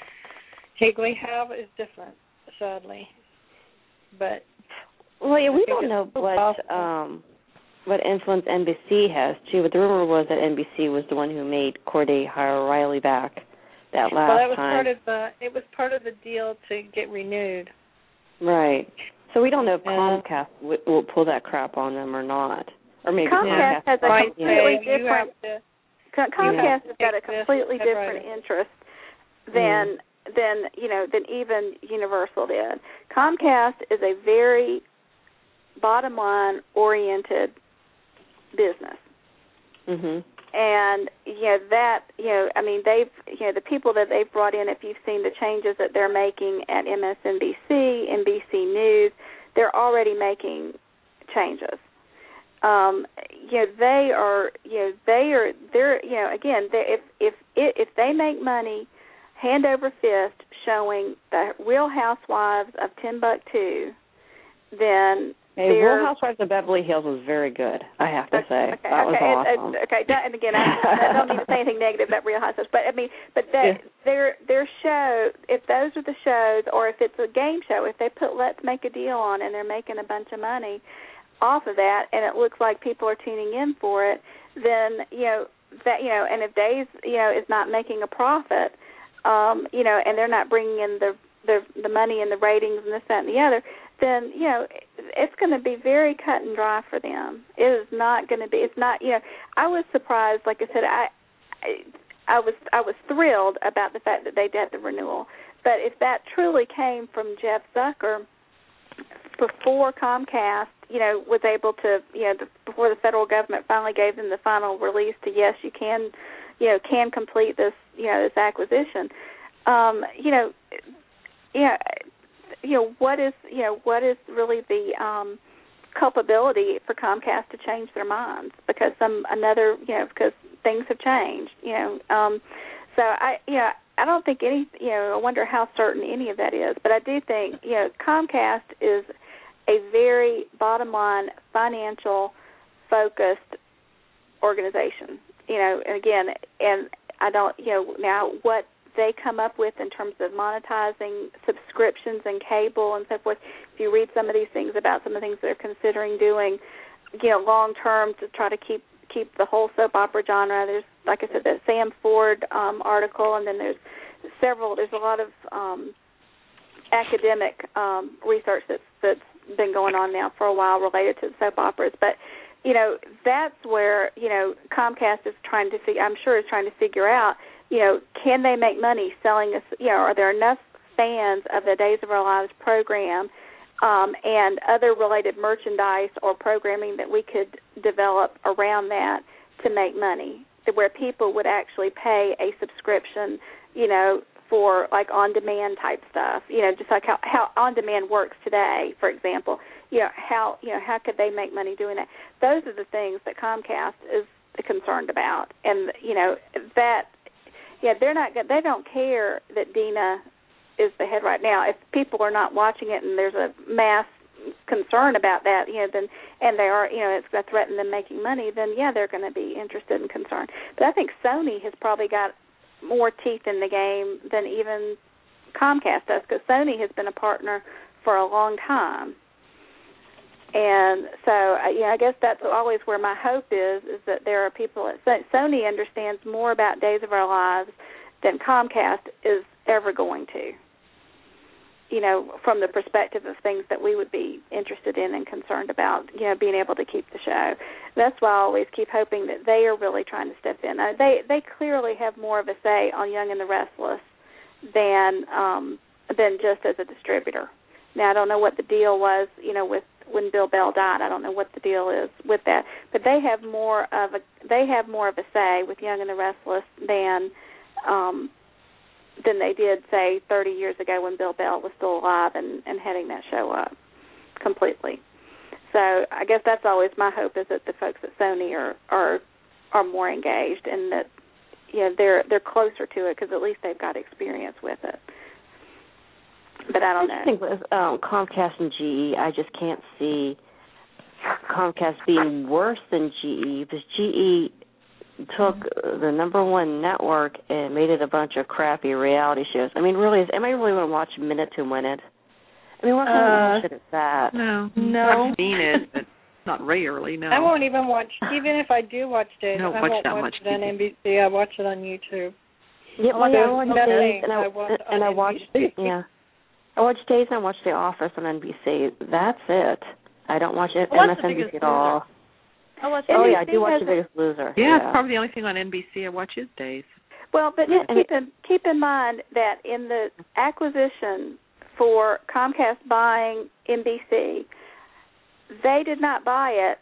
Higley have is different, sadly. But well, yeah, we don't know what um, what influence N B C has too. But the rumor was that N B C was the one who made Corday hire Riley back that last well, that was time. part of the it was part of the deal to get renewed. Right. So we don't know if and Comcast w- will pull that crap on them or not, or maybe Comcast, Comcast has a completely say, different. To, Comcast has got a completely this, different interest than. Mm. than you know than even Universal did. Comcast is a very bottom line oriented business, mhm. And you know that you know I mean they've you know the people that they've brought in. If you've seen the changes that they're making at M S N B C, N B C News, they're already making changes. Um, you know they are you know they are they're you know again they, if if if they make money hand over fist showing the Real Housewives of Timbuktu, then hey, Real Housewives of Beverly Hills was very good, I have to say. Okay, that was okay, awesome. and, okay, and again, I, I don't mean to say anything negative about Real Housewives, but I mean, but that, yeah. their their show, if those are the shows, or if it's a game show, if they put Let's Make a Deal on and they're making a bunch of money off of that, and it looks like people are tuning in for it, then you know that you know, and if Days you know is not making a profit. Um, you know, and they're not bringing in the, the the money and the ratings and this, that, and the other, then, you know, it's going to be very cut and dry for them. It is not going to be, it's not, you know, I was surprised, like I said, I, I, I was I was thrilled about the fact that they did the renewal. But if that truly came from Jeff Zucker before Comcast, you know, was able to, you know, the, before the federal government finally gave them the final release to, yes, you can, you know, can complete this, you know, this acquisition. Um, you know, you know, you know, what is, you know, what is really the um, culpability for Comcast to change their minds because some another, you know, because things have changed, you know. Um, so I, you know, I don't think any, you know, I wonder how certain any of that is, but I do think, you know, Comcast is a very bottom line financial focused organization. You know, and again, and I don't, you know, now what they come up with in terms of monetizing subscriptions and cable and so forth, if you read some of these things about some of the things they're considering doing, you know, long term to try to keep keep the whole soap opera genre, there's, like I said, that Sam Ford um, article, and then there's several, there's a lot of um, academic um, research that's, that's been going on now for a while related to the soap operas, but you know, that's where, you know, Comcast is trying to figure, I'm sure is trying to figure out, you know, can they make money selling us, you know, are there enough fans of the Days of Our Lives program um, and other related merchandise or programming that we could develop around that to make money, to where people would actually pay a subscription, you know, for like on-demand type stuff, you know, just like how, how on-demand works today, for example. You know, how you know how could they make money doing that? Those are the things that Comcast is concerned about, and you know that yeah they're not they don't care that Dina is the head right now. If people are not watching it and there's a mass concern about that, you know, then and they are you know it's going to threaten them making money, then yeah they're going to be interested and concerned. But I think Sony has probably got more teeth in the game than even Comcast does, because Sony has been a partner for a long time. And so, you know, I guess that's always where my hope is, is that there are people at Sony understands more about Days of Our Lives than Comcast is ever going to, you know, from the perspective of things that we would be interested in and concerned about, you know, being able to keep the show. That's why I always keep hoping that they are really trying to step in. Now, they they clearly have more of a say on Young and the Restless than um, than just as a distributor. Now, I don't know what the deal was, you know, with when Bill Bell died. I don't know what the deal is with that, but they have more of a they have more of a say with Young and the Restless than um, than they did, say, thirty years ago when Bill Bell was still alive and, and heading that show up completely. So I guess that's always my hope, is that the folks at Sony are, are are more engaged, and that you know they're they're closer to it because at least they've got experience with it. But I don't know. I think with um, Comcast and G E, I just can't see Comcast being worse than G E because G E took the number one network and made it a bunch of crappy reality shows. I mean, really, is anybody really want to watch Minute to Win It? I mean, what kind of bullshit is that? No, No. I've seen it, but not rarely. No, I won't even watch. Even if I do watch Days, I don't I watch won't that watch much it on T V. N B C. I watch it on YouTube. Yeah, well, yeah, I There's watch nothing Days, and I, I watch and on I watch, N B C. yeah, I watch Days and I watch The Office on N B C. That's it. I don't watch it Well, M that's S The N B C Biggest at all. I watch Oh N B C yeah, I do watch has The Biggest Loser. Yeah, yeah. it's probably the only thing on N B C I watch is Days. Well, but Yeah, just and keep in keep in mind that in the acquisition for Comcast buying N B C, they did not buy it.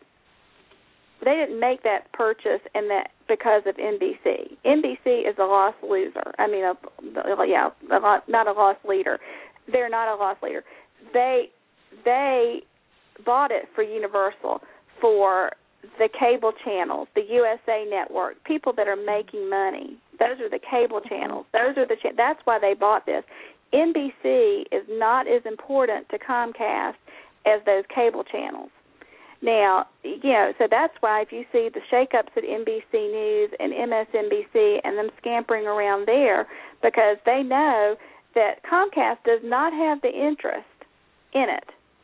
They didn't make that purchase and that because of N B C. N B C is a loss loser. I mean, a, yeah, a lot, not a loss leader. They're not a loss leader. They they bought it for Universal, for the cable channels, the U S A Network, people that are making money. Those are the cable channels. Those are the cha- that's why they bought this. N B C is not as important to Comcast as those cable channels. Now, you know, so that's why if you see the shakeups at N B C News and M S N B C and them scampering around there, because they know that Comcast does not have the interest in it,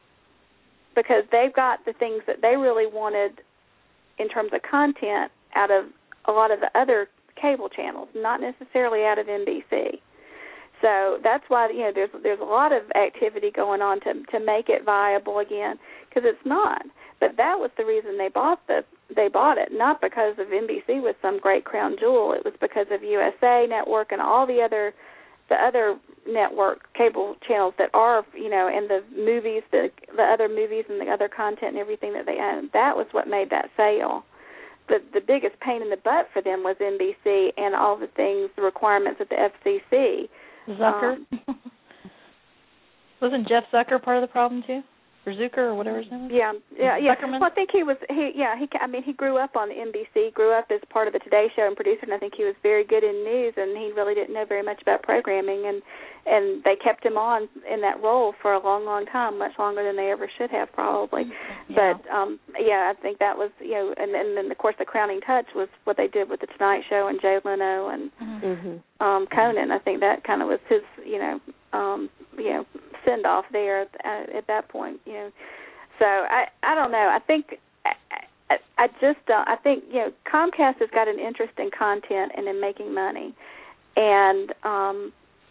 because they've got the things that they really wanted in terms of content out of a lot of the other cable channels, not necessarily out of N B C. So that's why, you know, there's there's a lot of activity going on to to make it viable again, because it's not. But that was the reason they bought the they bought it, not because of N B C was some great crown jewel. It was because of U S A Network and all the other the other network cable channels that are, you know, and the movies, the the other movies and the other content and everything that they own. That was what made that sale. The the biggest pain in the butt for them was N B C and all the things, the requirements of the F C C. Zucker. Um, Wasn't Jeff Zucker part of the problem too? Or Zucker or whatever his name is? Yeah, yeah, yeah. Zuckerman? Well, I think he was. He, yeah, he. I mean, he grew up on N B C. Grew up as part of the Today Show and producer, and I think he was very good in news. And he really didn't know very much about programming, and and they kept him on in that role for a long, long time, much longer than they ever should have, probably. Yeah. But um, yeah, I think that was, you know, and, and then of course the crowning touch was what they did with the Tonight Show and Jay Leno and Mm-hmm. um, Conan. I think that kind of was his, you know, um, you know, send off there at, at that point, you know. So I, I don't know. I think I, I just don't. I think, you know, Comcast has got an interest in content and in making money, and um,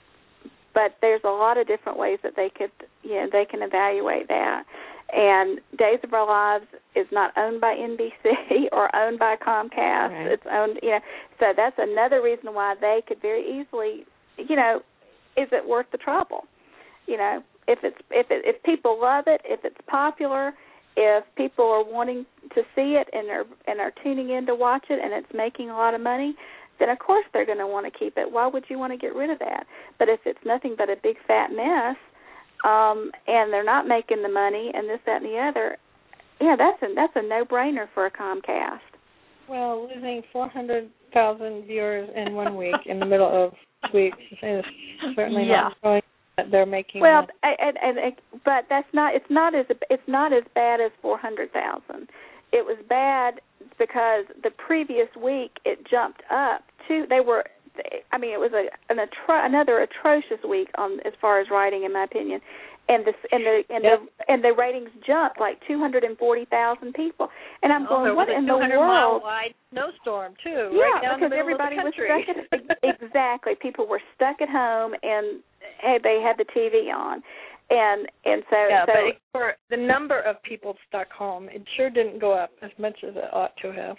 but there's a lot of different ways that they could, you know, they can evaluate that. And Days of Our Lives is not owned by N B C or owned by Comcast. Right. It's owned, you know, so that's another reason why they could very easily, you know, is it worth the trouble? You know, if it's if it, if people love it, if it's popular, if people are wanting to see it and are and are tuning in to watch it, and it's making a lot of money, then of course they're going to want to keep it. Why would you want to get rid of that? But if it's nothing but a big fat mess, um, and they're not making the money, and this, that, and the other, yeah, that's a that's a no-brainer for a Comcast. Well, losing four hundred thousand viewers in one week in the middle of weeks is certainly Yeah. not showing that they're making Well, money. and, and, and but that's not. It's not as it's not as bad as four hundred thousand. It was bad because the previous week it jumped up to. They were. I mean, it was a an atro- another atrocious week on as far as writing, in my opinion. And the and the and Yep. the and the ratings jumped like two hundred and forty thousand people. And I'm Oh, going, there what was a in the two hundred mile world? wide snowstorm too, Yeah, right down because the middle everybody of the was country. stuck at exactly. People were stuck at home, and hey, they had the T V on, and and so yeah, so but it, for the number of people stuck home, it sure didn't go up as much as it ought to have.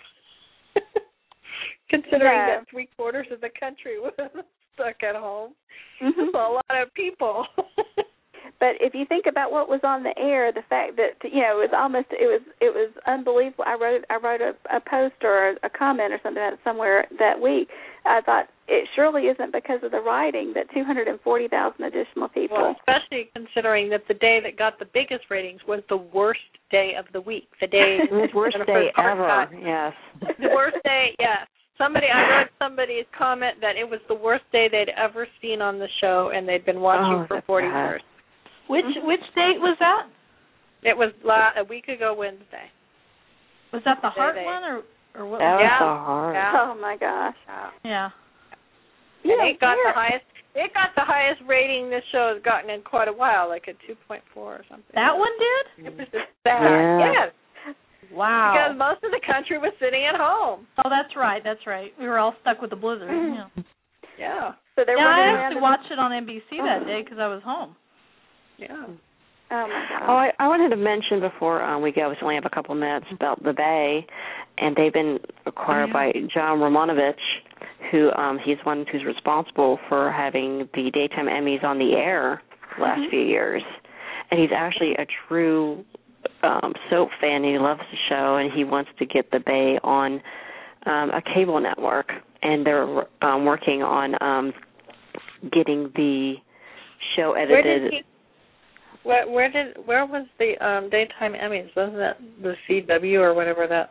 Considering No. that three quarters of the country was stuck at home, Mhm. that's a lot of people. but if you think about what was on the air, the fact that you know it was almost it was it was unbelievable. I wrote I wrote a, a post or a, a comment or something somewhere that week. I thought it surely isn't because of the writing that two hundred forty thousand additional people. Well, especially considering that the day that got the biggest ratings was the worst day of the week. The day the worst day ever. Got, yes. The worst day. Yes. Somebody, I read somebody's comment that it was the worst day they'd ever seen on the show, and they'd been watching oh, for forty bad. years. Which which date was that? It was la- a week ago Wednesday. Was that the Heart they, one or or what? That Was was yeah. the Heart. Yeah. Oh my gosh. Yeah. Yeah. And Yeah, it got yeah. the highest. It got the highest rating this show has gotten in quite a while, like a two point four or something. That one did? It was just sad. Yeah. Yes. Wow. Because most of the country was sitting at home. Oh, that's right. That's right. We were all stuck with the blizzard. Yeah. Yeah. So they're Yeah, running I around actually in- watched it on N B C that day because I was home. Yeah. Oh my gosh. Oh, I, I wanted to mention before um, we go, we only have a couple minutes, about the Bay, and they've been acquired Oh, yeah. by John Romanovich, who um, he's one who's responsible for having the daytime Emmys on the air the last Mhm. few years, and he's actually a true um, soap fan. He loves the show, and he wants to get the Bay on um, a cable network, and they're um, working on um, getting the show Where edited. did he? Where, where did? Where was the um, daytime Emmys? Wasn't that the C W or whatever that?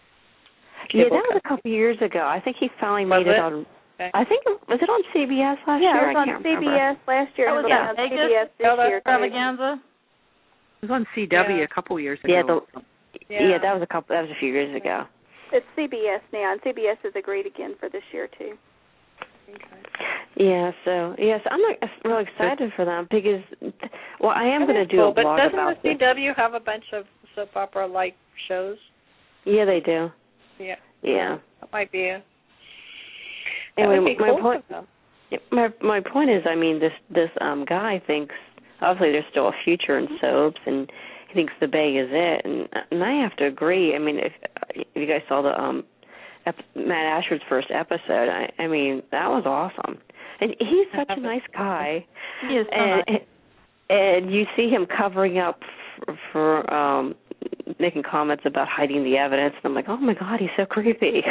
Yeah, cable that was a couple years ago. I think he finally Was made it, it? on. Okay. I think it, was it on C B S last yeah, year? it was I on can't C B S remember. last year. That and was it'll on be on Vegas? C B S this Oh, that's year. too. Extravaganza. It was on C W Yeah. a couple years ago. Yeah, the, Yeah. yeah, that was a couple. That was a few years ago. It's C B S now, and C B S has agreed again for this year too. Okay. Yeah, so yes, I'm like really excited for them because, well, I am That going to is do cool, a but blog doesn't about the this. C W have a bunch of soap opera like shows? Yeah, they do. Yeah. Yeah. That might be a. That Anyway, would be my cool point. for them. My my point is, I mean, this this um guy thinks obviously there's still a future in soaps, and he thinks the Bay is it, and and I have to agree. I mean, if if you guys saw the um ep- Matt Ashford's first episode, I I mean that was awesome, and he's such a nice guy. He is so and nice. and you see him covering up for, for um making comments about hiding the evidence, and I'm like, oh my God, he's so creepy.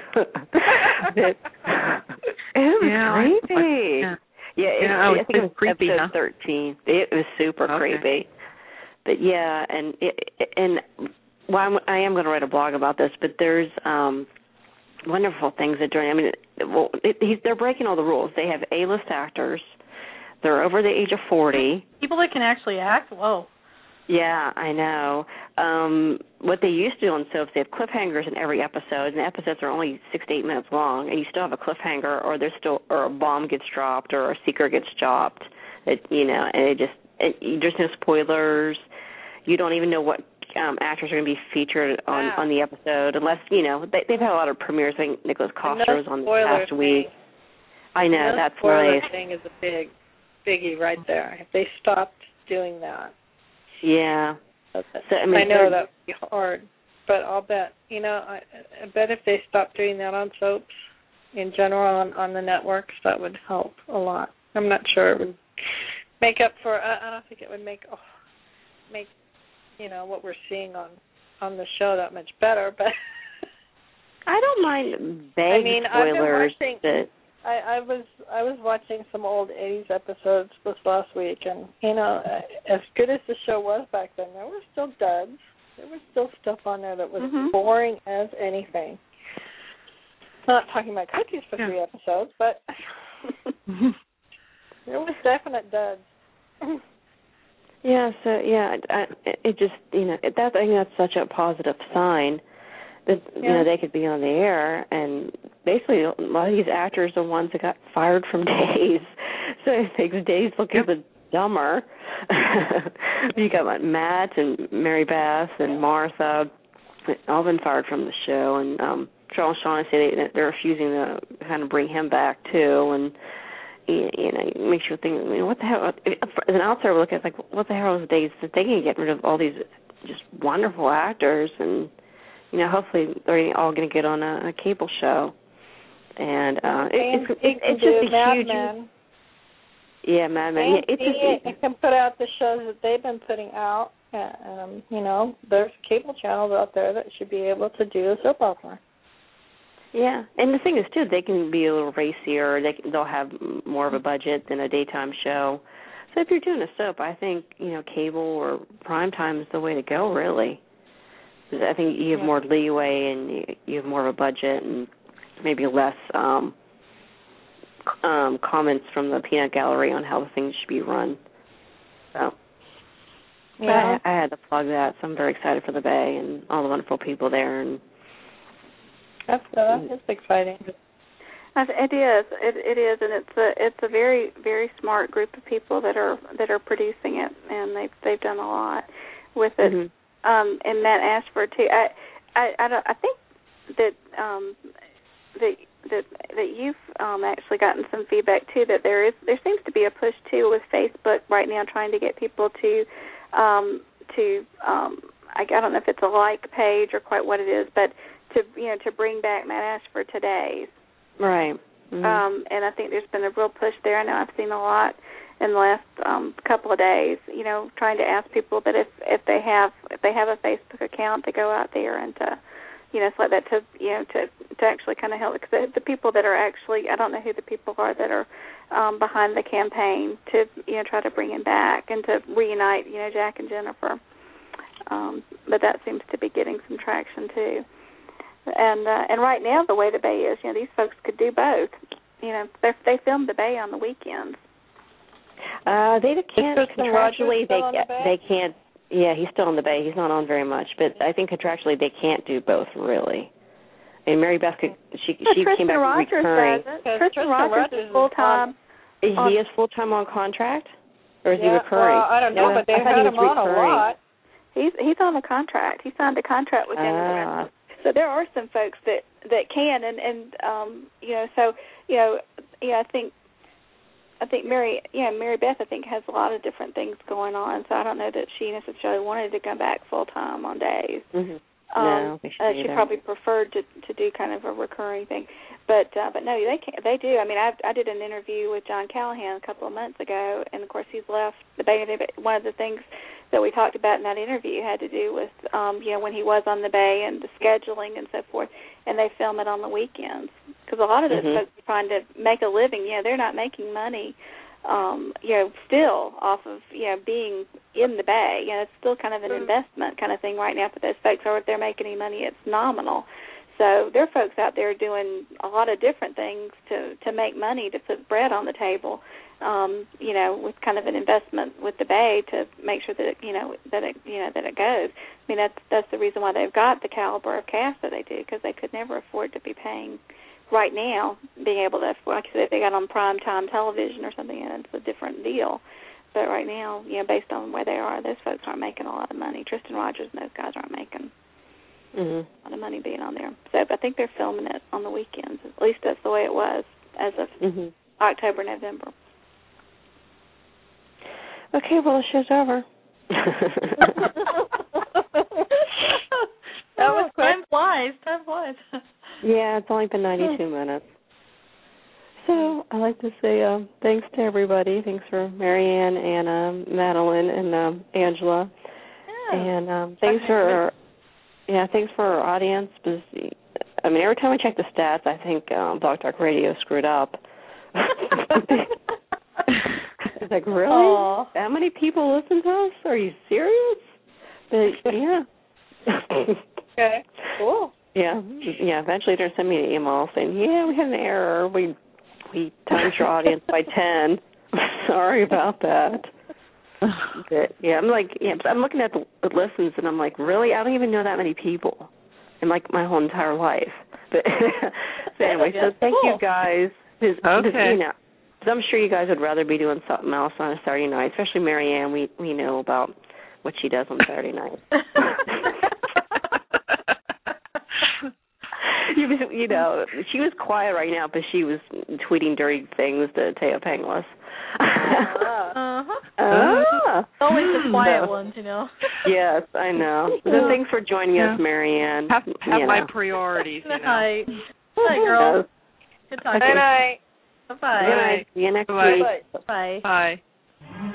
It, it was Yeah, creepy. yeah. Yeah, it, Yeah, oh, I it's think it was creepy, episode huh? thirteen. It was super Okay. creepy. But yeah, and it, and well, I'm, I am going to write a blog about this. But there's um, wonderful things that during. I mean, well, it, he's, they're breaking all the rules. They have A-list actors. They're over the age of forty. People that can actually act. Whoa. Yeah, I know. Um, what they used to do on soaps, they have cliffhangers in every episode, and the episodes are only six to eight minutes long, and you still have a cliffhanger, or there's still, or a bomb gets dropped, or a secret gets dropped. It, you know, and it just, it, there's no spoilers. You don't even know what um, actors are going to be featured on Wow. on the episode, unless you know they, they've had a lot of premieres. I think Nicholas Coster no was on this spoiler last thing. week. I know no that's spoiler nice. thing is a big, biggie right there. If they stopped doing that. Yeah. So I mean, I know they're- that would be hard, but I'll bet, you know, I, I bet if they stopped doing that on soaps in general on, on the networks, that would help a lot. I'm not sure it would make up for, I, I don't think it would make, oh, make, you know, what we're seeing on, on the show that much better, but. I don't mind vague I mean, I've been spoilers. watching- That, I, I was I was watching some old eighties episodes this last week, and you know, as good as the show was back then, there were still duds. There was still stuff on there that was Mhm. boring as anything. Not talking about cookies for Yeah. three episodes, but there was definite duds. yeah, so yeah, I, it just you know that I think that's such a positive sign that you Yeah. know they could be on the air, and basically a lot of these actors are ones that got fired from Days, so it makes Days look Yep. even dumber. You got like Matt and Mary Beth and Martha, all been fired from the show, and um, Charles Shaughnessy they, they're refusing to kind of bring him back too, and. You know, it makes you think, I mean, what the hell, as an outsider look at it, like, what the hell is Days that they can get rid of all these just wonderful actors, and, you know, hopefully they're all going to get on a, a cable show. And uh, it, it's, it, it's just a Mad huge... Men. Yeah, Mad Men. Yeah, it's a, it can put out the shows that they've been putting out. Um, you know, there's cable channels out there that should be able to do a soap opera. Yeah, and the thing is, too, they can be a little racier. They can, they'll have more of a budget than a daytime show. So if you're doing a soap, I think, you know, cable or primetime is the way to go, really. I think you have yeah. more leeway and you, you have more of a budget and maybe less um, um, comments from the peanut gallery on how the things should be run. So yeah. I, I had to plug that, so I'm very excited for the Bay and all the wonderful people there. And That's, uh, that's exciting. It is. It, it is, and it's a it's a very very smart group of people that are that are producing it, and they've they've done a lot with it. Mm-hmm. Um, and Matt Ashford too. I I I, don't, I think that um, that that that you've um, actually gotten some feedback too. That there is there seems to be a push too with Facebook right now, trying to get people to um, to um, I, I don't know if it's a like page or quite what it is, but to you know to bring back Matt Ashford Today's. Right. Mm-hmm. Um, and I think there's been a real push there. I know I've seen a lot in the last um, couple of days. You know, trying to ask people that if, if they have if they have a Facebook account, to go out there and to, you know, so like that to you know to to actually kind of help, because the, the people that are actually, I don't know who the people are that are um, behind the campaign to you know try to bring him back and to reunite you know Jack and Jennifer. Um, but that seems to be getting some traction too. And uh, and right now, the way the Bay is, you know, these folks could do both. You know, they they film the Bay on the weekends. Uh, they can't contractually. They the they can't. Yeah, he's still in the Bay. He's not on very much, but I think contractually they can't do both really. And Mary Beth could. She but she Tristan came back Rogers recurring. Does it. Tristan, Tristan Rogers, Rogers is full time. He is full time on contract, or is yeah, he recurring? Well, I don't know, yeah. but they've had him on a lot. He's he's on a contract. He signed a contract with Jennifer. Ah. So there are some folks that, that can, and and um, you know, so you know, yeah, I think I think Mary, yeah, Mary Beth, I think has a lot of different things going on. So I don't know that she necessarily wanted to come back full time on days. Mm-hmm. Um, no, she, uh, she probably preferred to to do kind of a recurring thing, but uh, but no, they can they do. I mean, I I did an interview with John Callahan a couple of months ago, and of course he's left the Bay. One of the things that we talked about in that interview had to do with um, you know when he was on the Bay and the scheduling and so forth, and they film it on the weekends because a lot of those mm-hmm. folks are trying to make a living. You know, they're not making money. Um, you know, still off of, you know, being in the Bay. You know, it's still kind of an investment kind of thing right now for those folks, or if they're making any money, it's nominal. So there are folks out there doing a lot of different things to, to make money, to put bread on the table, um, you know, with kind of an investment with the Bay to make sure that, it, you know, that it, you know, that it goes. I mean, that's, that's the reason why they've got the caliber of cast that they do, because they could never afford to be paying right now, being able to, like I said, if they got on prime time television or something, it's a different deal. But right now, you know, based on where they are, those folks aren't making a lot of money. Tristan Rogers and those guys aren't making mm-hmm. a lot of money being on there. So I think they're filming it on the weekends. At least that's the way it was as of mm-hmm. October, November. Okay, well, the show's over. That was quick. Time flies. Time flies. Yeah, it's only been ninety-two minutes. So I'd like to say uh, thanks to everybody. Thanks for Marianne, Anna, Madeline, and um, Angela. Yeah. And um, thanks for our, yeah, thanks for our audience. Because, I mean, every time I check the stats, I think um, Blog Talk Radio screwed up. It's like, really? Aww. That many people listen to us? Are you serious? But, yeah. Okay, cool. Yeah, yeah. Eventually, they're sending me an email saying, "Yeah, we had an error. We we timed your audience by ten. Sorry about that." But, yeah, I'm like, yeah. I'm looking at the, the listens, and I'm like, really? I don't even know that many people in like my whole entire life. But so anyway, so thank cool. you guys. Cause, okay. Cause, you know, cause I'm sure you guys would rather be doing something else on a Saturday night, especially Marianne. We we know about what she does on Saturday night. You know, she was quiet right now, but she was tweeting dirty things to Teo Penglis. Uh-huh. Ah. Always the quiet no. ones, you know. Yes, I know. So thanks for joining yeah. us, Marianne. Have, have you my know. priorities, you know. Hi. Hi, girls. Yes. Good talking. Good night. Bye-bye. See you next Bye. week. Bye. Bye.